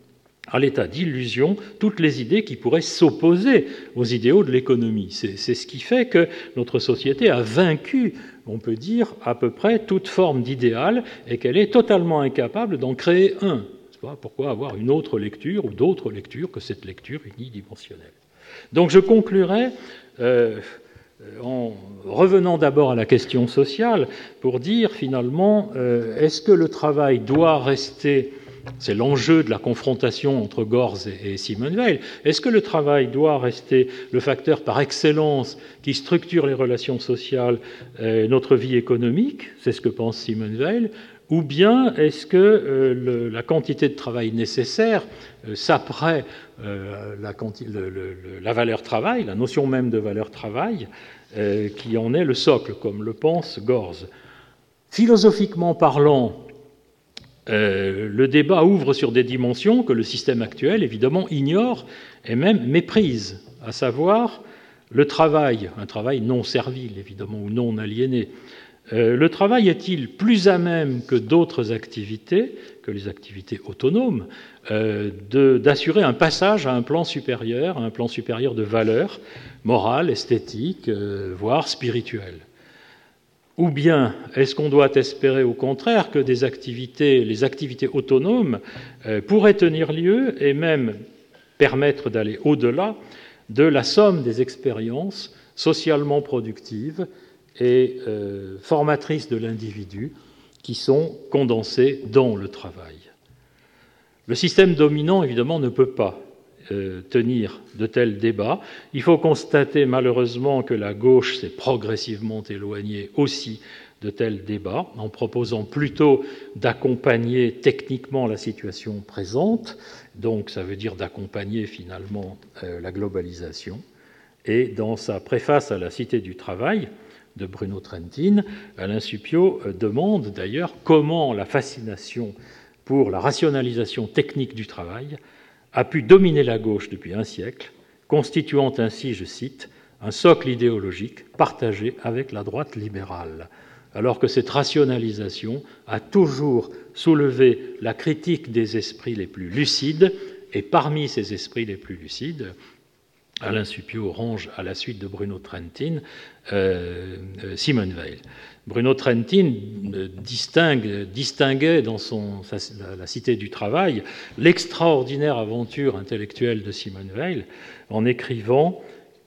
à l'état d'illusion toutes les idées qui pourraient s'opposer aux idéaux de l'économie. C'est, c'est ce qui fait que notre société a vaincu, on peut dire, à peu près toute forme d'idéal et qu'elle est totalement incapable d'en créer un. Pourquoi avoir une autre lecture ou d'autres lectures que cette lecture unidimensionnelle? Donc je conclurai euh, en revenant d'abord à la question sociale pour dire finalement, euh, est-ce que le travail doit rester... C'est l'enjeu de la confrontation entre Gorz et Simone Weil. Est-ce que le travail doit rester le facteur par excellence qui structure les relations sociales, euh, notre vie économique? C'est ce que pense Simone Weil. Ou bien est-ce que euh, le, la quantité de travail nécessaire euh, s'apprête euh, la, le, le, la valeur travail, la notion même de valeur travail, euh, qui en est le socle, comme le pense Gorz? Philosophiquement parlant, Euh, le débat ouvre sur des dimensions que le système actuel, évidemment, ignore et même méprise, à savoir le travail, un travail non servile, évidemment, ou non aliéné. Euh, le travail est-il plus à même que d'autres activités, que les activités autonomes, euh, de, d'assurer un passage à un plan supérieur, à un plan supérieur de valeurs morales, esthétiques, euh, voire spirituelles? Ou bien est-ce qu'on doit espérer au contraire que des activités, les activités autonomes euh, pourraient tenir lieu et même permettre d'aller au-delà de la somme des expériences socialement productives et euh, formatrices de l'individu qui sont condensées dans le travail? Le système dominant, évidemment, ne peut pas euh, tenir de tels débats. Il faut constater, malheureusement, que la gauche s'est progressivement éloignée aussi de tels débats, en proposant plutôt d'accompagner techniquement la situation présente, donc ça veut dire d'accompagner finalement euh, la globalisation. Et dans sa préface à la Cité du travail de Bruno Trentin, Alain Supiot euh, demande d'ailleurs comment la fascination pour la rationalisation technique du travail a pu dominer la gauche depuis un siècle, constituant ainsi, je cite, un socle idéologique partagé avec la droite libérale, alors que cette rationalisation a toujours soulevé la critique des esprits les plus lucides, et parmi ces esprits les plus lucides, Alain Supiot range à la suite de Bruno Trentin euh, Simone Weil. Bruno Trentin distingue, distinguait dans son, sa, la Cité du travail l'extraordinaire aventure intellectuelle de Simone Weil en écrivant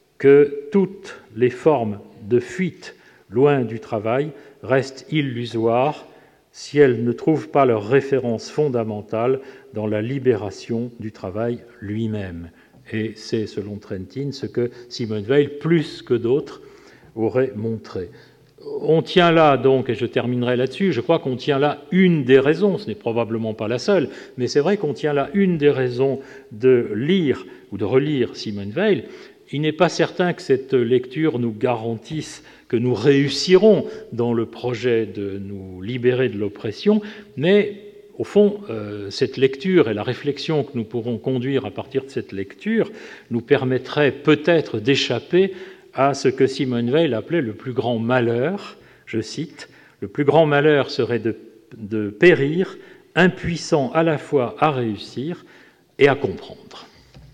que toutes les formes de fuite loin du travail restent illusoires si elles ne trouvent pas leur référence fondamentale dans la libération du travail lui-même. Et c'est, selon Trentin, ce que Simone Weil, plus que d'autres, aurait montré. On tient là, donc, et je terminerai là-dessus, je crois qu'on tient là une des raisons, ce n'est probablement pas la seule, mais c'est vrai qu'on tient là une des raisons de lire ou de relire Simone Weil. Il n'est pas certain que cette lecture nous garantisse que nous réussirons dans le projet de nous libérer de l'oppression, mais au fond, euh, cette lecture et la réflexion que nous pourrons conduire à partir de cette lecture nous permettrait peut-être d'échapper à ce que Simone Weil appelait le plus grand malheur, je cite, « Le plus grand malheur serait de, de périr, impuissant à la fois à réussir et à comprendre. »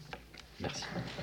Merci.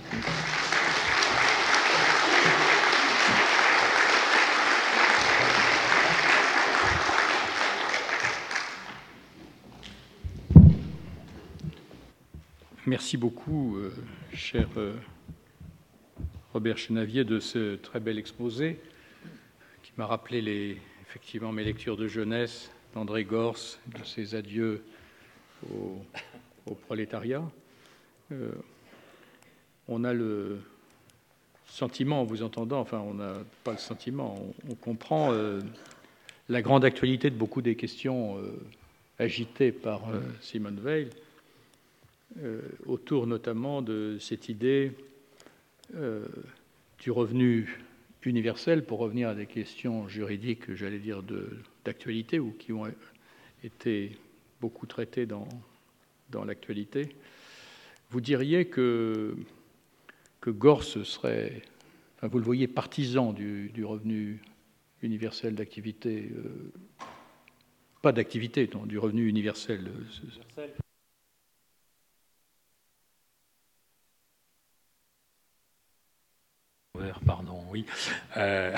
Merci beaucoup, euh, cher euh, Robert Chenavier, de ce très bel exposé qui m'a rappelé les, effectivement mes lectures de jeunesse d'André Gorz, de ses adieux au, au prolétariat. Euh, on a le sentiment, en vous entendant, enfin on n'a pas le sentiment, on, on comprend euh, la grande actualité de beaucoup des questions euh, agitées par euh, Simone Weil, Euh, autour notamment de cette idée euh, du revenu universel, pour revenir à des questions juridiques, j'allais dire, de, d'actualité, ou qui ont été beaucoup traitées dans, dans l'actualité. Vous diriez que, que Gorz serait, enfin, vous le voyez, partisan du, du revenu universel d'activité, euh, pas d'activité, non, du revenu universel. Euh, oui. Euh...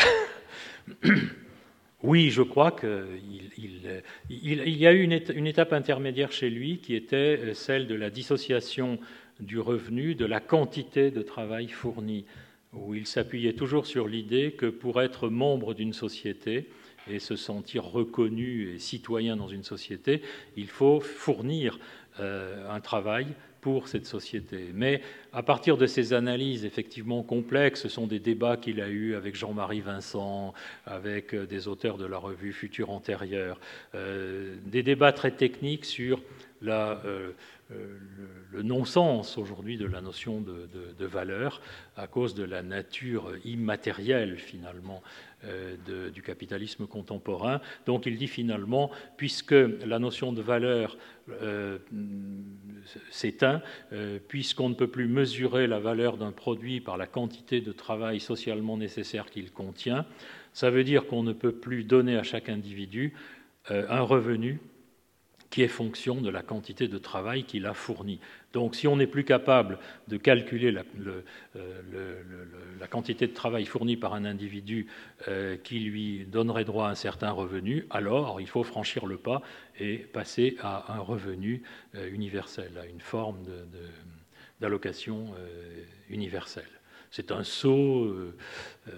Oui, je crois qu'il il, il, il y a eu une, une étape intermédiaire chez lui qui était celle de la dissociation du revenu de la quantité de travail fourni, où il s'appuyait toujours sur l'idée que pour être membre d'une société et se sentir reconnu et citoyen dans une société, il faut fournir euh, un travail pour cette société. Mais à partir de ces analyses effectivement complexes, ce sont des débats qu'il a eus avec Jean-Marie Vincent, avec des auteurs de la revue Futur Antérieur, euh, des débats très techniques sur la, euh, le, le non-sens aujourd'hui de la notion de, de, de valeur à cause de la nature immatérielle finalement euh, de, du capitalisme contemporain. Donc il dit finalement, puisque la notion de valeur euh, s'éteint, euh, puisqu'on ne peut plus mesurer la valeur d'un produit par la quantité de travail socialement nécessaire qu'il contient, ça veut dire qu'on ne peut plus donner à chaque individu euh, un revenu qui est fonction de la quantité de travail qu'il a fourni. Donc si on n'est plus capable de calculer la, le, euh, le, le, la quantité de travail fournie par un individu euh, qui lui donnerait droit à un certain revenu, alors il faut franchir le pas et passer à un revenu euh, universel, à une forme de, de, d'allocation euh, universelle. C'est un saut... Euh, euh,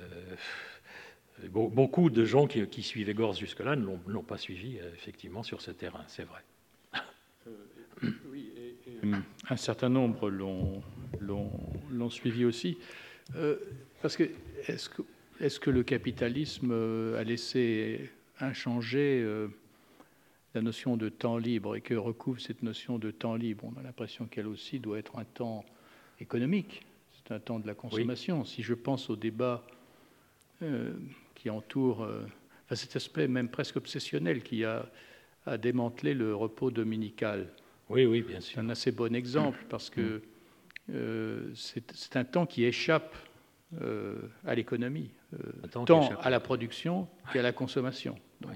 Beaucoup de gens qui, qui suivaient Gorz jusque-là ne l'ont, l'ont pas suivi, effectivement, sur ce terrain, c'est vrai. Euh, oui, et, et, un certain nombre l'ont, l'ont, l'ont suivi aussi. Euh, parce que est-ce, que, est-ce que le capitalisme a laissé inchangée euh, la notion de temps libre et que recouvre cette notion de temps libre? On a l'impression qu'elle aussi doit être un temps économique, c'est un temps de la consommation. Oui. Si je pense au débat... Euh, qui entoure euh, enfin, cet aspect même presque obsessionnel qui a, a démantelé le repos dominical. Oui, oui, bien sûr. C'est un assez bon exemple parce que euh, c'est, c'est un temps qui échappe euh, à l'économie, euh, tant à la production qu'à la consommation. Donc,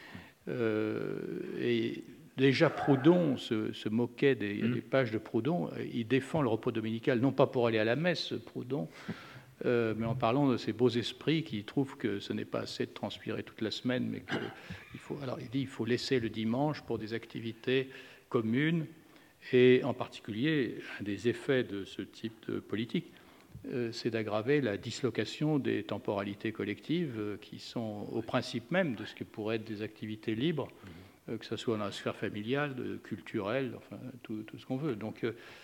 euh, et déjà Proudhon se, se moquait des, il y a des pages de Proudhon, il défend le repos dominical, non pas pour aller à la messe, Proudhon, Euh, mais en parlant de ces beaux esprits qui trouvent que ce n'est pas assez de transpirer toute la semaine, mais qu'il faut, alors il dit, il faut laisser le dimanche pour des activités communes, et en particulier, un des effets de ce type de politique, euh, c'est d'aggraver la dislocation des temporalités collectives euh, qui sont au principe même de ce que pourraient être des activités libres, euh, que ce soit dans la sphère familiale, de, culturelle, enfin tout, tout ce qu'on veut. Donc,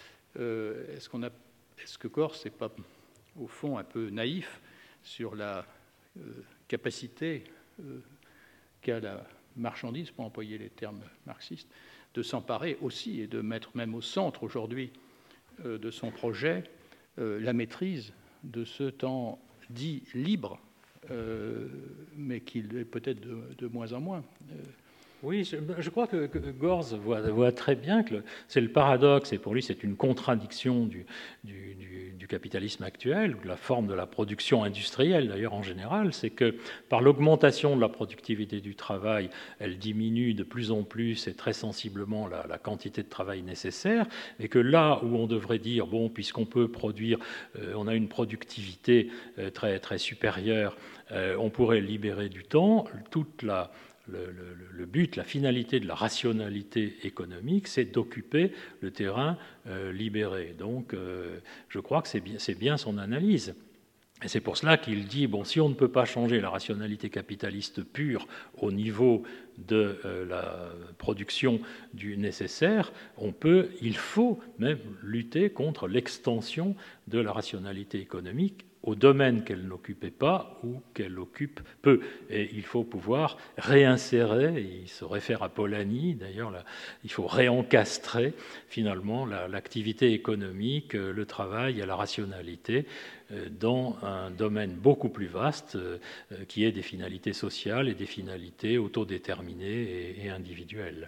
euh, est-ce qu'on a, est-ce que Gorz, c'est pas au fond un peu naïf sur la euh, capacité euh, qu'a la marchandise, pour employer les termes marxistes, de s'emparer aussi et de mettre même au centre aujourd'hui euh, de son projet euh, la maîtrise de ce temps dit libre, euh, mais qu'il est peut-être de, de moins en moins. Euh, Oui, je, je crois que, que Gorz voit, voit très bien que le, c'est le paradoxe, et pour lui c'est une contradiction du, du, du, du capitalisme actuel, de la forme de la production industrielle d'ailleurs en général, c'est que par l'augmentation de la productivité du travail, elle diminue de plus en plus et très sensiblement la, la quantité de travail nécessaire, et que là où on devrait dire, bon, puisqu'on peut produire, euh, on a une productivité euh, très, très supérieure, euh, on pourrait libérer du temps, toute la Le, le, le but, la finalité de la rationalité économique, c'est d'occuper le terrain euh, libéré. Donc, euh, je crois que c'est bien, c'est bien son analyse. Et c'est pour cela qu'il dit, bon, si on ne peut pas changer la rationalité capitaliste pure au niveau de euh, la production du nécessaire, on peut, il faut même lutter contre l'extension de la rationalité économique au domaine qu'elle n'occupait pas ou qu'elle occupe peu. Et il faut pouvoir réinsérer, il se réfère à Polanyi d'ailleurs, là, il faut réencastrer finalement la, l'activité économique, le travail et la rationalité dans un domaine beaucoup plus vaste euh, qui est des finalités sociales et des finalités autodéterminées et, et individuelles.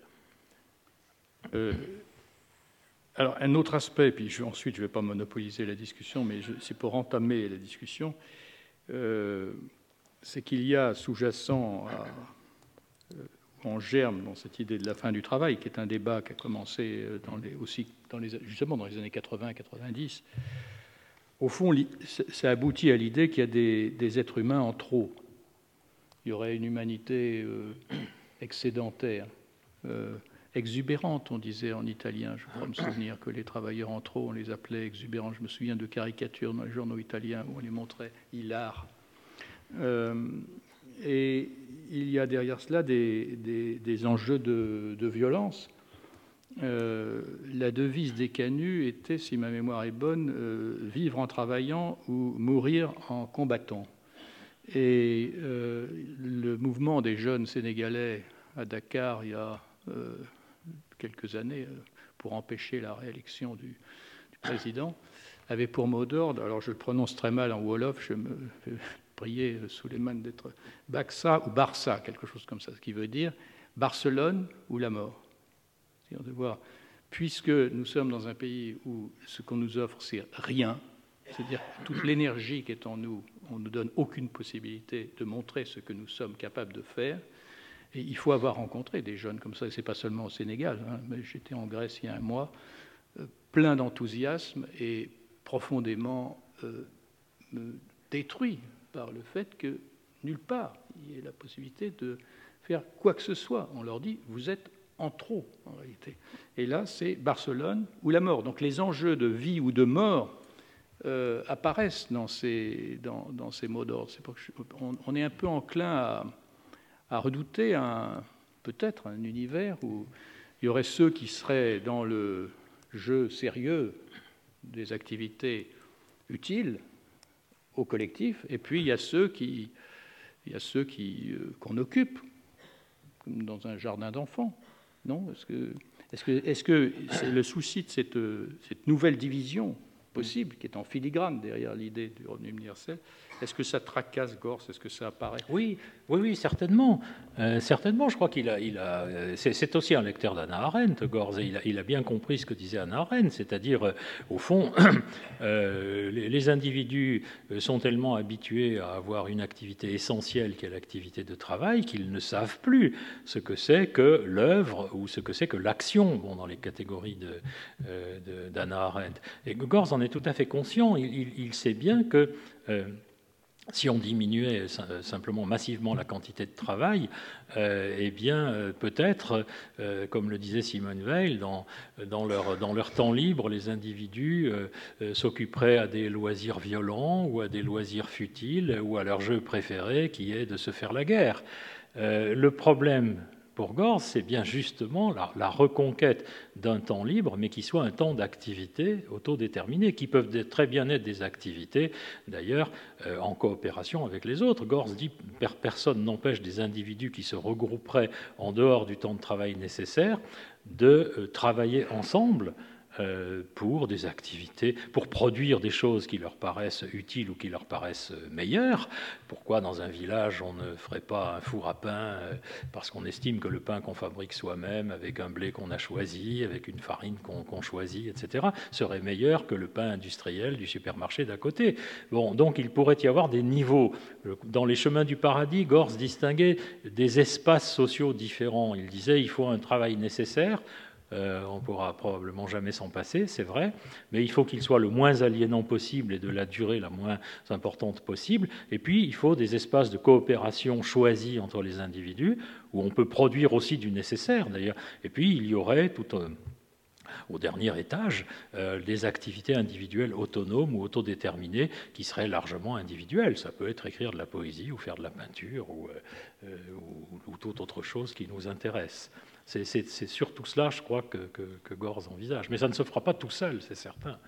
Euh, alors, un autre aspect, puis je, ensuite je ne vais pas monopoliser la discussion, mais je, c'est pour entamer la discussion, euh, c'est qu'il y a sous-jacent à, euh, en germe dans cette idée de la fin du travail, qui est un débat qui a commencé dans les, aussi dans les, justement dans les années quatre-vingts quatre-vingt-dix, au fond, ça aboutit à l'idée qu'il y a des, des êtres humains en trop. Il y aurait une humanité euh, excédentaire, euh, exubérante, on disait en italien. Je crois me souvenir que les travailleurs en trop, on les appelait exubérants. Je me souviens de caricatures dans les journaux italiens où on les montrait hilares. Euh, et il y a derrière cela des, des, des enjeux de, de violence. Euh, la devise des canuts était, si ma mémoire est bonne, euh, vivre en travaillant ou mourir en combattant. Et euh, le mouvement des jeunes Sénégalais à Dakar, il y a euh, quelques années, euh, pour empêcher la réélection du, du président, avait pour mot d'ordre, alors je le prononce très mal en Wolof, je me fais prier Souleymane d'être Baksa ou Barça, quelque chose comme ça, ce qui veut dire Barcelone ou la mort. C'est-à-dire de voir, puisque nous sommes dans un pays où ce qu'on nous offre, c'est rien, c'est-à-dire toute l'énergie qui est en nous, on ne nous donne aucune possibilité de montrer ce que nous sommes capables de faire. Et il faut avoir rencontré des jeunes comme ça, et ce n'est pas seulement au Sénégal, hein, mais j'étais en Grèce il y a un mois, euh, plein d'enthousiasme et profondément euh, détruit par le fait que nulle part il y ait la possibilité de faire quoi que ce soit. On leur dit, vous êtes en trop, en réalité. Et là, c'est Barcelone ou la mort. Donc les enjeux de vie ou de mort euh, apparaissent dans ces, dans, dans ces mots d'ordre. C'est pour que je, on, on est un peu enclin à, à redouter un, peut-être un univers où il y aurait ceux qui seraient dans le jeu sérieux des activités utiles au collectif, et puis il y a ceux qui, il y a ceux qui, euh, qu'on occupe, comme dans un jardin d'enfants. Non, est-ce que, est-ce que, est-ce que c'est le souci de cette, cette nouvelle division possible, qui est en filigrane derrière l'idée du revenu universel, est-ce que ça tracasse Gors? Est-ce que ça apparaît? Oui, oui, oui, certainement. Euh, certainement, je crois qu'il a... Il a c'est, c'est aussi un lecteur d'Hannah Arendt, Gors, et il a, il a bien compris ce que disait Hannah Arendt, c'est-à-dire, euh, au fond, euh, les, les individus sont tellement habitués à avoir une activité essentielle qui est l'activité de travail qu'ils ne savent plus ce que c'est que l'œuvre ou ce que c'est que l'action, bon, dans les catégories de, euh, de, d'Hannah Arendt. Et Gors en est tout à fait conscient, il, il, il sait bien que... Euh, si on diminuait simplement massivement la quantité de travail, euh, eh bien, euh, peut-être, euh, comme le disait Simone Weil, dans, dans, leur, dans leur temps libre, les individus euh, euh, s'occuperaient à des loisirs violents ou à des loisirs futiles ou à leur jeu préféré qui est de se faire la guerre. Euh, le problème pour Gors, c'est bien justement la, la reconquête d'un temps libre, mais qui soit un temps d'activité autodéterminée, qui peuvent très bien être des activités, d'ailleurs, euh, en coopération avec les autres. Gors dit que personne n'empêche des individus qui se regrouperaient en dehors du temps de travail nécessaire de euh, travailler ensemble euh, pour des activités, pour produire des choses qui leur paraissent utiles ou qui leur paraissent meilleures. Pourquoi dans un village on ne ferait pas un four à pain euh, parce qu'on estime que le pain qu'on fabrique soi-même avec un blé qu'on a choisi, avec une farine qu'on qu'on choisit, et cetera, serait meilleur que le pain industriel du supermarché d'à côté. Bon, donc il pourrait y avoir des niveaux. Dans les chemins du paradis, Gors distinguait des espaces sociaux différents. Il disait il faut un travail nécessaire. Euh, on ne pourra probablement jamais s'en passer, c'est vrai, mais il faut qu'il soit le moins aliénant possible et de la durée la moins importante possible. Et puis, il faut des espaces de coopération choisis entre les individus, où on peut produire aussi du nécessaire, d'ailleurs. Et puis, il y aurait, tout euh, au dernier étage, euh, des activités individuelles autonomes ou autodéterminées qui seraient largement individuelles. Ça peut être écrire de la poésie ou faire de la peinture ou, euh, ou, ou toute autre chose qui nous intéresse. C'est, c'est, c'est surtout cela, je crois, que, que, que Gors envisage. Mais ça ne se fera pas tout seul, c'est certain.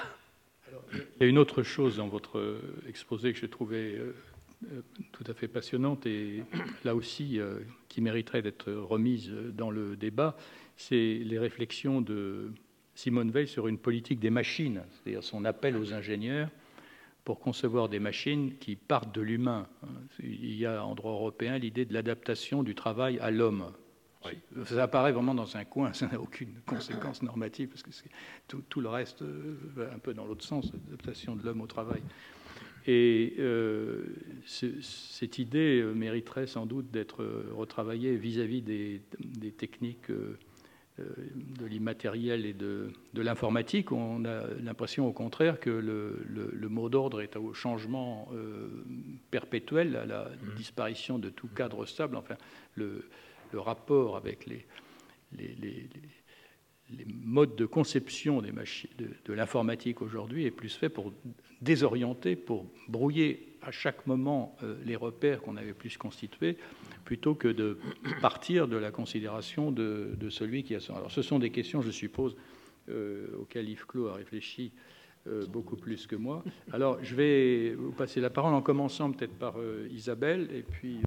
Alors, il y a une autre chose dans votre exposé que j'ai trouvé euh, tout à fait passionnante et là aussi euh, qui mériterait d'être remise dans le débat, c'est les réflexions de Simone Weil sur une politique des machines, c'est-à-dire son appel aux ingénieurs pour concevoir des machines qui partent de l'humain. Il y a en droit européen l'idée de l'adaptation du travail à l'homme. Oui. Ça apparaît vraiment dans un coin, ça n'a aucune conséquence normative, parce que c'est tout, tout le reste va un peu dans l'autre sens, l'adaptation de l'homme au travail. Et euh, ce, cette idée mériterait sans doute d'être retravaillée vis-à-vis des, des techniques de l'immatériel et de, de l'informatique, on a l'impression au contraire que le, le, le mot d'ordre est au changement euh, perpétuel, à la disparition de tout cadre stable. Enfin, le, le rapport avec les, les, les, les modes de conception des machines, de, de l'informatique aujourd'hui est plus fait pour désorienter, pour brouiller à chaque moment euh, les repères qu'on avait plus constitués, plutôt que de partir de la considération de, de celui qui a son... Alors, ce sont des questions, je suppose, euh, auxquelles Yves Clos a réfléchi euh, beaucoup plus que moi. Alors, je vais vous passer la parole en commençant peut-être par euh, Isabelle, et puis...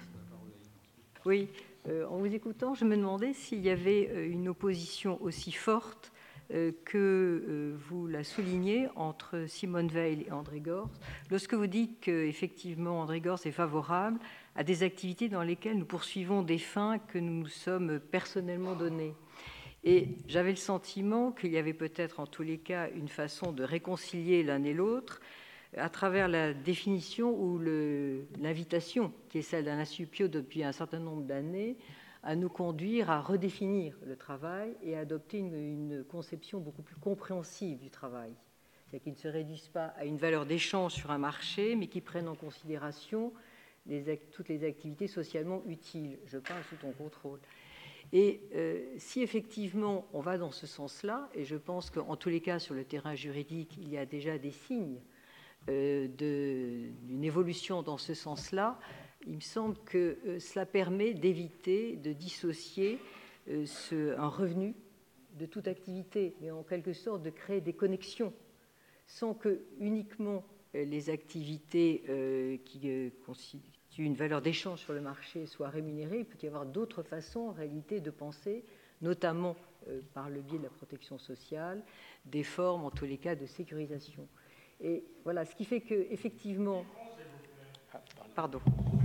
Oui, euh, en vous écoutant, je me demandais s'il y avait une opposition aussi forte euh, que euh, vous la soulignez entre Simone Veil et André Gorz, lorsque vous dites qu'effectivement André Gorz est favorable à des activités dans lesquelles nous poursuivons des fins que nous nous sommes personnellement données. Et j'avais le sentiment qu'il y avait peut-être en tous les cas une façon de réconcilier l'un et l'autre à travers la définition ou l'invitation, qui est celle d'Alain Supiot depuis un certain nombre d'années, à nous conduire à redéfinir le travail et à adopter une, une conception beaucoup plus compréhensive du travail. C'est-à-dire qu'il ne se réduise pas à une valeur d'échange sur un marché, mais qui prenne en considération les, toutes les activités socialement utiles. Je parle sous ton contrôle. Et euh, si effectivement on va dans ce sens-là, et je pense qu'en tous les cas sur le terrain juridique, il y a déjà des signes euh, d'une évolution dans ce sens-là, il me semble que euh, cela permet d'éviter de dissocier euh, ce, un revenu de toute activité, mais en quelque sorte de créer des connexions, sans que uniquement euh, les activités euh, qui euh, constituent une valeur d'échange sur le marché soit rémunérée. Il peut y avoir d'autres façons en réalité de penser, notamment euh, par le biais de la protection sociale, des formes en tous les cas de sécurisation. Et voilà, ce qui fait que effectivement, pardon.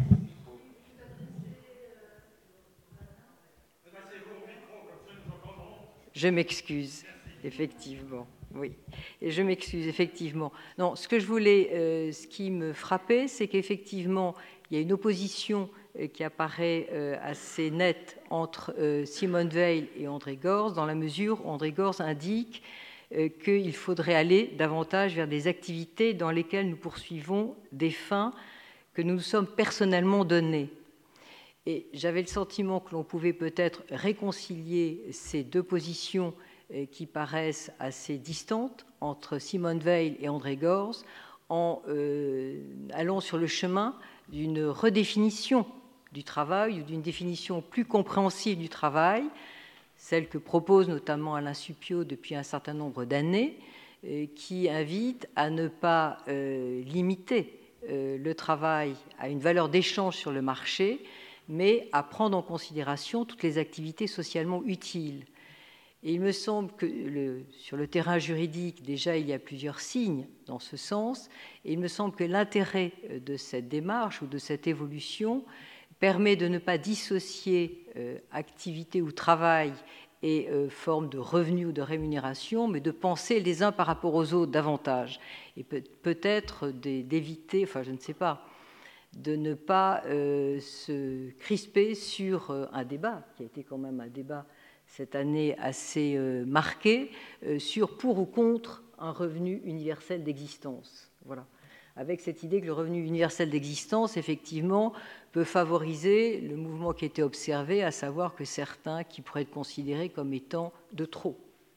Je m'excuse, effectivement. Oui, et je m'excuse, effectivement. Non, ce que je voulais, euh, ce qui me frappait, c'est qu'effectivement, il y a une opposition euh, qui apparaît euh, assez nette entre euh, Simone Veil et André Gorz, dans la mesure où André Gorz indique euh, qu'il faudrait aller davantage vers des activités dans lesquelles nous poursuivons des fins que nous nous sommes personnellement données. Et j'avais le sentiment que l'on pouvait peut-être réconcilier ces deux positions qui paraissent assez distantes entre Simone Veil et André Gorz en euh, allant sur le chemin d'une redéfinition du travail ou d'une définition plus compréhensive du travail, celle que propose notamment Alain Supiot depuis un certain nombre d'années, euh, qui invite à ne pas euh, limiter euh, le travail à une valeur d'échange sur le marché, mais à prendre en considération toutes les activités socialement utiles. Et il me semble que le, sur le terrain juridique, déjà, il y a plusieurs signes dans ce sens, et il me semble que l'intérêt de cette démarche ou de cette évolution permet de ne pas dissocier euh, activité ou travail et euh, forme de revenu ou de rémunération, mais de penser les uns par rapport aux autres davantage, et peut, peut-être d'éviter, enfin je ne sais pas, de ne pas euh, se crisper sur euh, un débat, qui a été quand même un débat cette année assez euh, marqué, euh, sur pour ou contre un revenu universel d'existence. Voilà. Avec cette idée que le revenu universel d'existence, effectivement, peut favoriser le mouvement qui était observé, à savoir que certains qui pourraient être considérés comme étant de trop.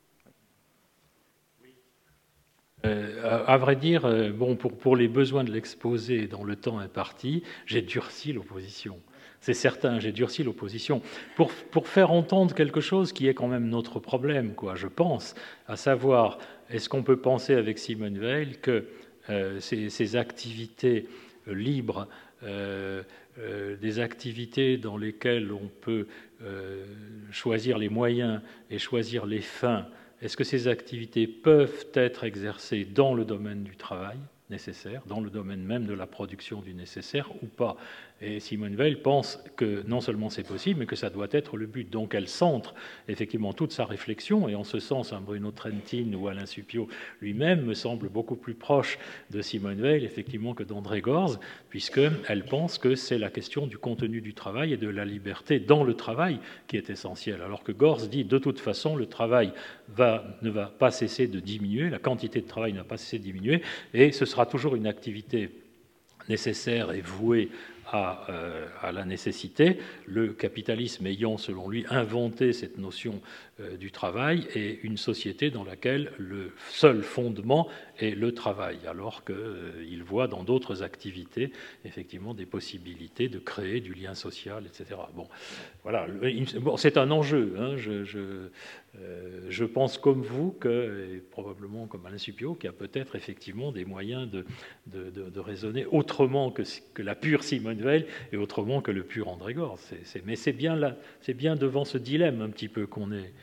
Euh, à, à vrai dire, euh, bon, pour, pour les besoins de l'exposé dans le temps imparti, j'ai durci l'opposition. C'est certain, j'ai durci l'opposition pour, pour faire entendre quelque chose qui est quand même notre problème, quoi, je pense, à savoir, est-ce qu'on peut penser avec Simone Veil que euh, ces, ces activités euh, libres, euh, euh, des activités dans lesquelles on peut euh, choisir les moyens et choisir les fins, est-ce que ces activités peuvent être exercées dans le domaine du travail nécessaire, dans le domaine même de la production du nécessaire ou pas? Et Simone Veil pense que non seulement c'est possible, mais que ça doit être le but. Donc elle centre effectivement toute sa réflexion, et en ce sens, un Bruno Trentin ou Alain Supiot lui-même me semble beaucoup plus proche de Simone Veil, effectivement, que d'André Gorz, puisqu'elle pense que c'est la question du contenu du travail et de la liberté dans le travail qui est essentielle. Alors que Gorz dit, de toute façon, le travail va, ne va pas cesser de diminuer, la quantité de travail ne va pas cesser de diminuer, et ce sera toujours une activité nécessaire et vouée À, euh, à la nécessité, le capitalisme ayant, selon lui, inventé cette notion euh, du travail, et une société dans laquelle le seul fondement est le travail, alors qu'il euh, voit dans d'autres activités, effectivement, des possibilités de créer du lien social, et cetera. Bon, voilà, bon, c'est un enjeu. Hein, je, je, euh, je pense comme vous, que, et probablement comme Alain Supiot, qu'il y a peut-être effectivement des moyens de, de, de, de raisonner autrement que, que la pure Simone Veil et autrement que le pur André Gorz. C'est, c'est, mais c'est bien, là, c'est bien devant ce dilemme un petit peu qu'on est.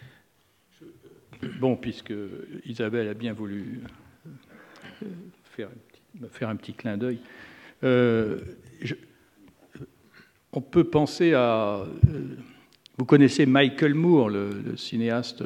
Bon, puisque Isabelle a bien voulu faire, faire un petit clin d'œil, euh, je, on peut penser à... Vous connaissez Michael Moore, le, le cinéaste,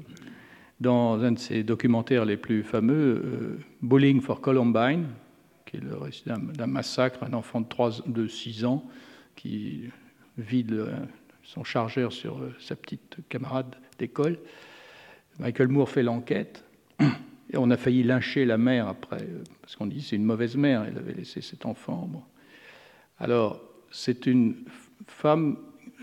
dans un de ses documentaires les plus fameux, euh, Bowling for Columbine, qui est le récit d'un, d'un massacre, un enfant de, trois, de six ans qui vide son chargeur sur sa petite camarade d'école. Michael Moore fait l'enquête, et on a failli lyncher la mère après, parce qu'on dit que c'est une mauvaise mère, elle avait laissé cet enfant. Bon. Alors, c'est une femme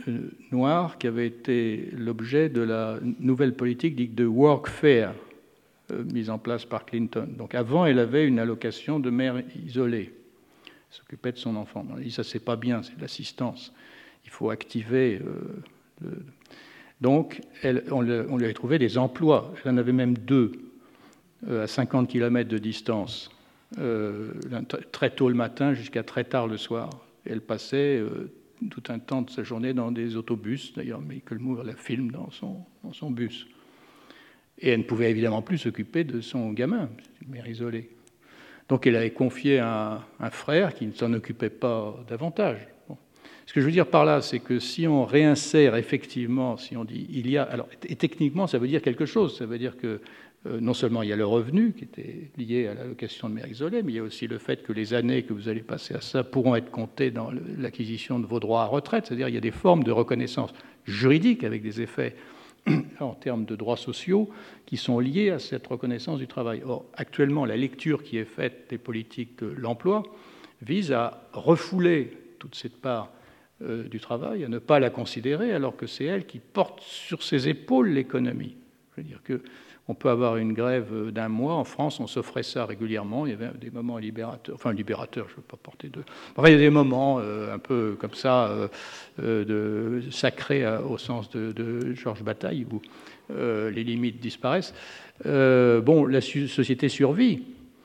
noire qui avait été l'objet de la nouvelle politique dite de workfare, euh, mise en place par Clinton. Donc avant, elle avait une allocation de mère isolée, elle s'occupait de son enfant. On a dit ça c'est pas bien, c'est de l'assistance. Il faut activer. Euh, le... Donc elle, on, le, on lui avait trouvé des emplois. Elle en avait même deux euh, à cinquante kilomètres de distance, euh, très tôt le matin jusqu'à très tard le soir. Et elle passait euh, tout un temps de sa journée dans des autobus. D'ailleurs, Michael Moore la filme dans son, dans son bus. Et elle ne pouvait évidemment plus s'occuper de son gamin, c'est une mère isolée. Donc elle avait confié un, un frère qui ne s'en occupait pas davantage. Bon. Ce que je veux dire par là, c'est que si on réinsère effectivement, si on dit il y a... Alors, et techniquement, ça veut dire quelque chose. Ça veut dire que euh, non seulement il y a le revenu qui était lié à l'allocation de mère isolée, mais il y a aussi le fait que les années que vous allez passer à ça pourront être comptées dans le, l'acquisition de vos droits à retraite. C'est-à-dire qu'il y a des formes de reconnaissance juridique avec des effets en termes de droits sociaux qui sont liés à cette reconnaissance du travail. Or, actuellement, la lecture qui est faite des politiques de l'emploi vise à refouler toute cette part euh, du travail, à ne pas la considérer, alors que c'est elle qui porte sur ses épaules l'économie. Je veux dire que on peut avoir une grève d'un mois. En France, on s'offrait ça régulièrement. Il y avait des moments libérateurs. Enfin, libérateurs, je ne veux pas porter de... Enfin, il y a des moments euh, un peu comme ça, euh, de sacrés euh, au sens de, de Georges Bataille, où euh, les limites disparaissent. Euh, bon, la su- société survit.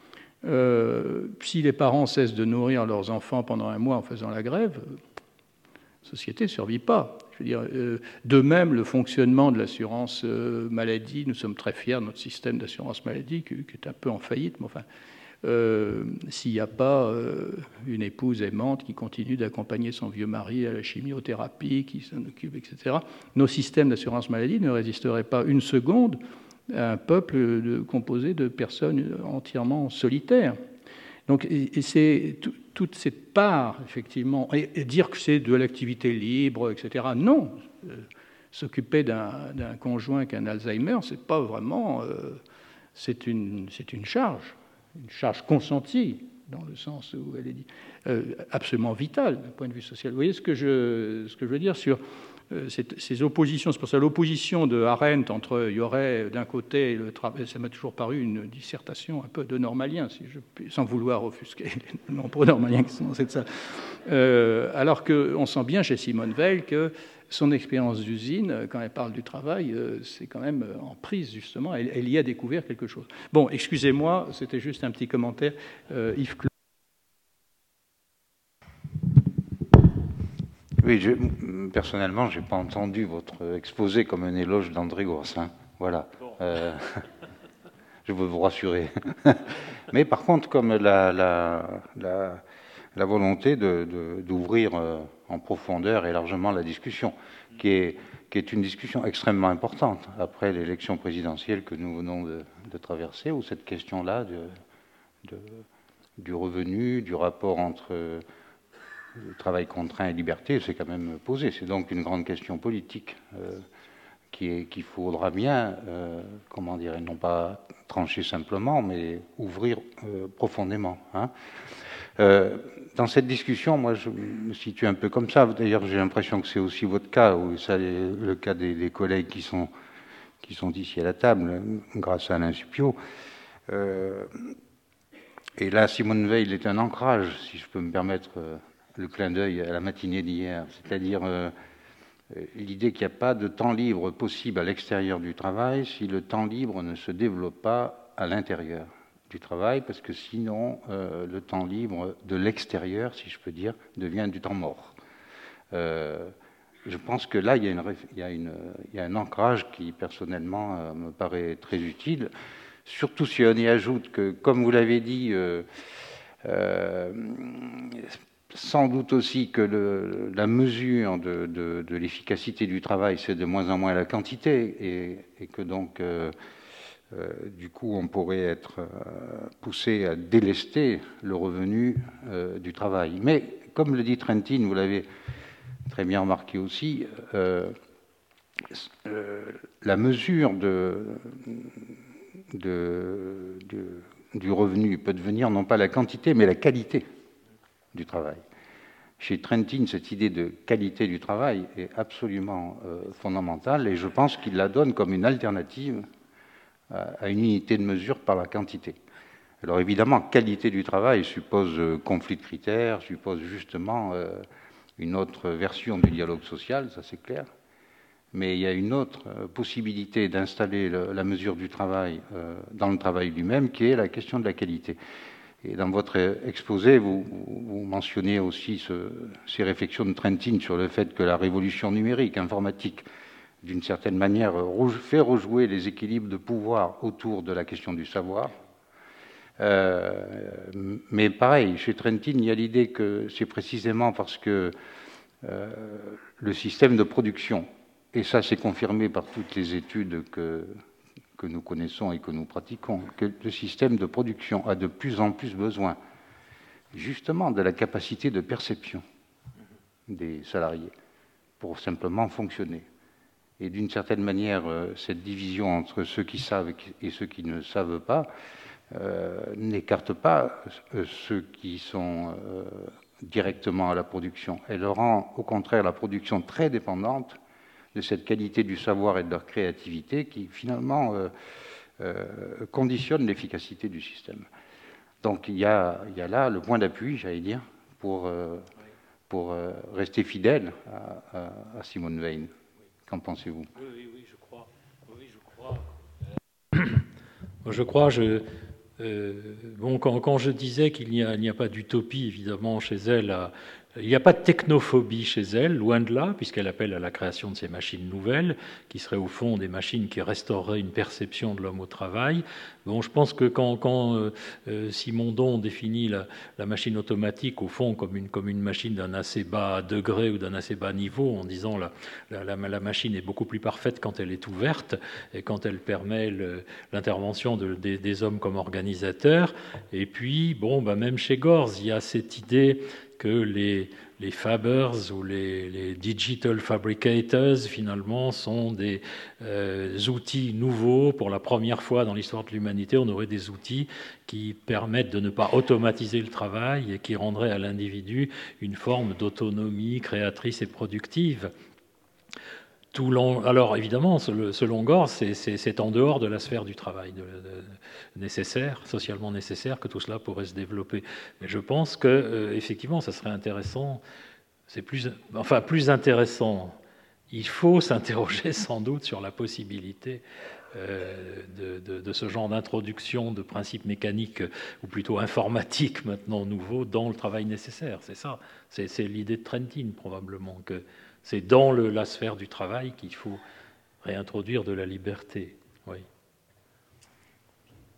Euh, si les parents cessent de nourrir leurs enfants pendant un mois en faisant la grève, la société ne survit pas. Je veux dire, euh, de même, le fonctionnement de l'assurance euh, maladie, nous sommes très fiers de notre système d'assurance maladie, qui, qui est un peu en faillite, mais enfin, euh, s'il n'y a pas euh, une épouse aimante qui continue d'accompagner son vieux mari à la chimiothérapie, qui s'en occupe, et cetera, nos systèmes d'assurance maladie ne résisteraient pas une seconde à un peuple de, composé de personnes entièrement solitaires. Donc, et, et c'est tout, toute cette part, effectivement, et, et dire que c'est de l'activité libre, et cetera. Non, euh, s'occuper d'un, d'un conjoint qui a un Alzheimer, c'est pas vraiment, euh, c'est une, c'est une charge, une charge consentie dans le sens où elle est dit, euh, absolument vitale d'un point de vue social. Vous voyez ce que je, ce que je veux dire sur euh, cette, ces oppositions. C'est pour ça l'opposition de Arendt entre il y aurait d'un côté le travail, ça m'a toujours paru une dissertation un peu de normalien, si je puis, sans vouloir offusquer les nombreux normaliens qui sont dans cette salle. Euh, alors qu'on sent bien chez Simone Veil que son expérience d'usine, quand elle parle du travail, euh, c'est quand même en prise, justement. Elle, elle y a découvert quelque chose. Bon, excusez-moi, c'était juste un petit commentaire. Euh, Yves Clou. Oui, je, personnellement, je n'ai pas entendu votre exposé comme un éloge d'André Gorz. Hein. Voilà. Euh, je veux vous rassurer. Mais par contre, comme la, la, la, la volonté de, de, d'ouvrir euh, en profondeur et largement la discussion, qui est, qui est une discussion extrêmement importante après l'élection présidentielle que nous venons de, de traverser, où cette question-là de, de, du revenu, du rapport entre euh, le travail contraint et liberté, s'est quand même posée. C'est donc une grande question politique euh, qui est, qu'il faudra bien, euh, comment dire, non pas trancher simplement, mais ouvrir euh, profondément. Hein. Euh, dans cette discussion, moi, je me situe un peu comme ça. D'ailleurs, j'ai l'impression que c'est aussi votre cas, ou ça, le cas des, des collègues qui sont, qui sont ici à la table, grâce à Alain Supiot. Euh, et là, Simone Veil est un ancrage, si je peux me permettre euh, le clin d'œil à la matinée d'hier, c'est-à-dire euh, l'idée qu'il n'y a pas de temps libre possible à l'extérieur du travail si le temps libre ne se développe pas à l'intérieur du travail, parce que sinon, euh, le temps libre de l'extérieur, si je peux dire, devient du temps mort. Euh, je pense que là, il y a, une, il y a, une, il y a un ancrage qui, personnellement, euh, me paraît très utile, surtout si on y ajoute que, comme vous l'avez dit, euh, euh, sans doute aussi que le, la mesure de, de, de l'efficacité du travail, c'est de moins en moins la quantité, et, et que donc, euh, euh, du coup, on pourrait être euh, poussé à délester le revenu euh, du travail. Mais, comme le dit Trentin, vous l'avez très bien remarqué aussi, euh, euh, la mesure de, de, de, du revenu peut devenir non pas la quantité, mais la qualité du travail. Chez Trentin, cette idée de qualité du travail est absolument euh, fondamentale, et je pense qu'il la donne comme une alternative à, à une unité de mesure par la quantité. Alors évidemment, qualité du travail suppose euh, conflit de critères, suppose justement euh, une autre version du dialogue social, ça c'est clair, mais il y a une autre euh, possibilité d'installer le, la mesure du travail euh, dans le travail lui-même, qui est la question de la qualité. Et dans votre exposé, vous, vous mentionnez aussi ce, ces réflexions de Trentin sur le fait que la révolution numérique, informatique, d'une certaine manière, fait rejouer les équilibres de pouvoir autour de la question du savoir. Euh, mais pareil, chez Trentin, il y a l'idée que c'est précisément parce que euh, le système de production, et ça c'est confirmé par toutes les études que... que nous connaissons et que nous pratiquons, que le système de production a de plus en plus besoin justement de la capacité de perception des salariés pour simplement fonctionner. Et d'une certaine manière, cette division entre ceux qui savent et ceux qui ne savent pas euh, n'écarte pas ceux qui sont euh, directement à la production. Elle rend au contraire la production très dépendante de cette qualité du savoir et de leur créativité qui, finalement, euh, euh, conditionne l'efficacité du système. Donc, il y a, il y a là le point d'appui, j'allais dire, pour, euh, pour euh, rester fidèle à, à, à Simone Veil. Qu'en pensez-vous ? Oui, oui, oui, je crois. Oui, je crois. Euh, je crois, je... Euh, bon, quand, quand je disais qu'il n'y a, il n'y a pas d'utopie, évidemment, chez elle, à, il n'y a pas de technophobie chez elle, loin de là, puisqu'elle appelle à la création de ces machines nouvelles, qui seraient au fond des machines qui restaureraient une perception de l'homme au travail. Bon, je pense que quand, quand euh, Simondon définit la, la machine automatique, au fond, comme une, comme une machine d'un assez bas degré ou d'un assez bas niveau, en disant la, la, la, la machine est beaucoup plus parfaite quand elle est ouverte et quand elle permet le, l'intervention de, des, des hommes comme organisateurs. Et puis, bon, bah, même chez Gorz, il y a cette idée que les, les fabbers ou les, les digital fabricators, finalement, sont des euh, outils nouveaux. Pour la première fois dans l'histoire de l'humanité, on aurait des outils qui permettent de ne pas automatiser le travail et qui rendraient à l'individu une forme d'autonomie créatrice et productive. Tout long, alors évidemment, selon Gorz, c'est, c'est, c'est en dehors de la sphère du travail de, de, nécessaire, socialement nécessaire, que tout cela pourrait se développer. Mais je pense que euh, effectivement, ça serait intéressant. C'est plus, enfin, plus intéressant. Il faut s'interroger sans doute sur la possibilité euh, de, de, de ce genre d'introduction de principes mécaniques ou plutôt informatiques maintenant nouveaux dans le travail nécessaire. C'est ça. C'est, c'est l'idée de Trentin probablement que c'est dans le, la sphère du travail qu'il faut réintroduire de la liberté. Oui.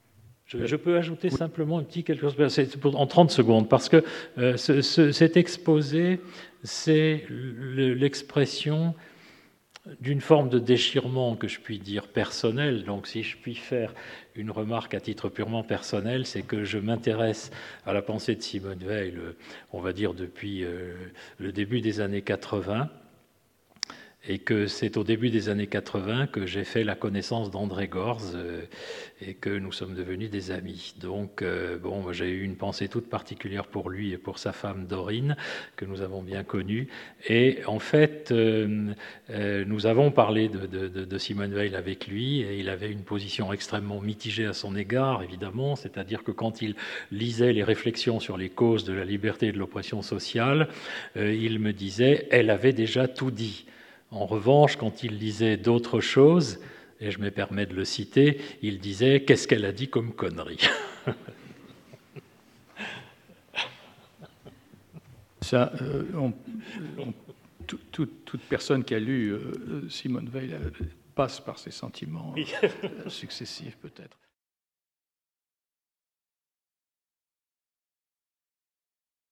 Je, je peux ajouter oui. simplement un petit quelque chose, c'est en trente secondes, parce que euh, ce, ce, cet exposé, c'est l'expression d'une forme de déchirement que je puis dire personnel. Donc si je puis faire une remarque à titre purement personnel, c'est que je m'intéresse à la pensée de Simone Veil, on va dire depuis euh, le début des années quatre-vingts, et que c'est au début des années quatre-vingts que j'ai fait la connaissance d'André Gorz euh, et que nous sommes devenus des amis. Donc, euh, bon, j'ai eu une pensée toute particulière pour lui et pour sa femme Dorine, que nous avons bien connue. Et en fait, euh, euh, nous avons parlé de, de, de, de Simone Veil avec lui, et il avait une position extrêmement mitigée à son égard, évidemment, c'est-à-dire que quand il lisait les réflexions sur les causes de la liberté et de l'oppression sociale, euh, il me disait « elle avait déjà tout dit ». En revanche, quand il lisait d'autres choses, et je me permets de le citer, il disait « qu'est-ce qu'elle a dit comme connerie ?» Ça, euh, on, on, tout, tout, toute personne qui a lu euh, Simone Veil passe par ces sentiments euh, successifs, peut-être.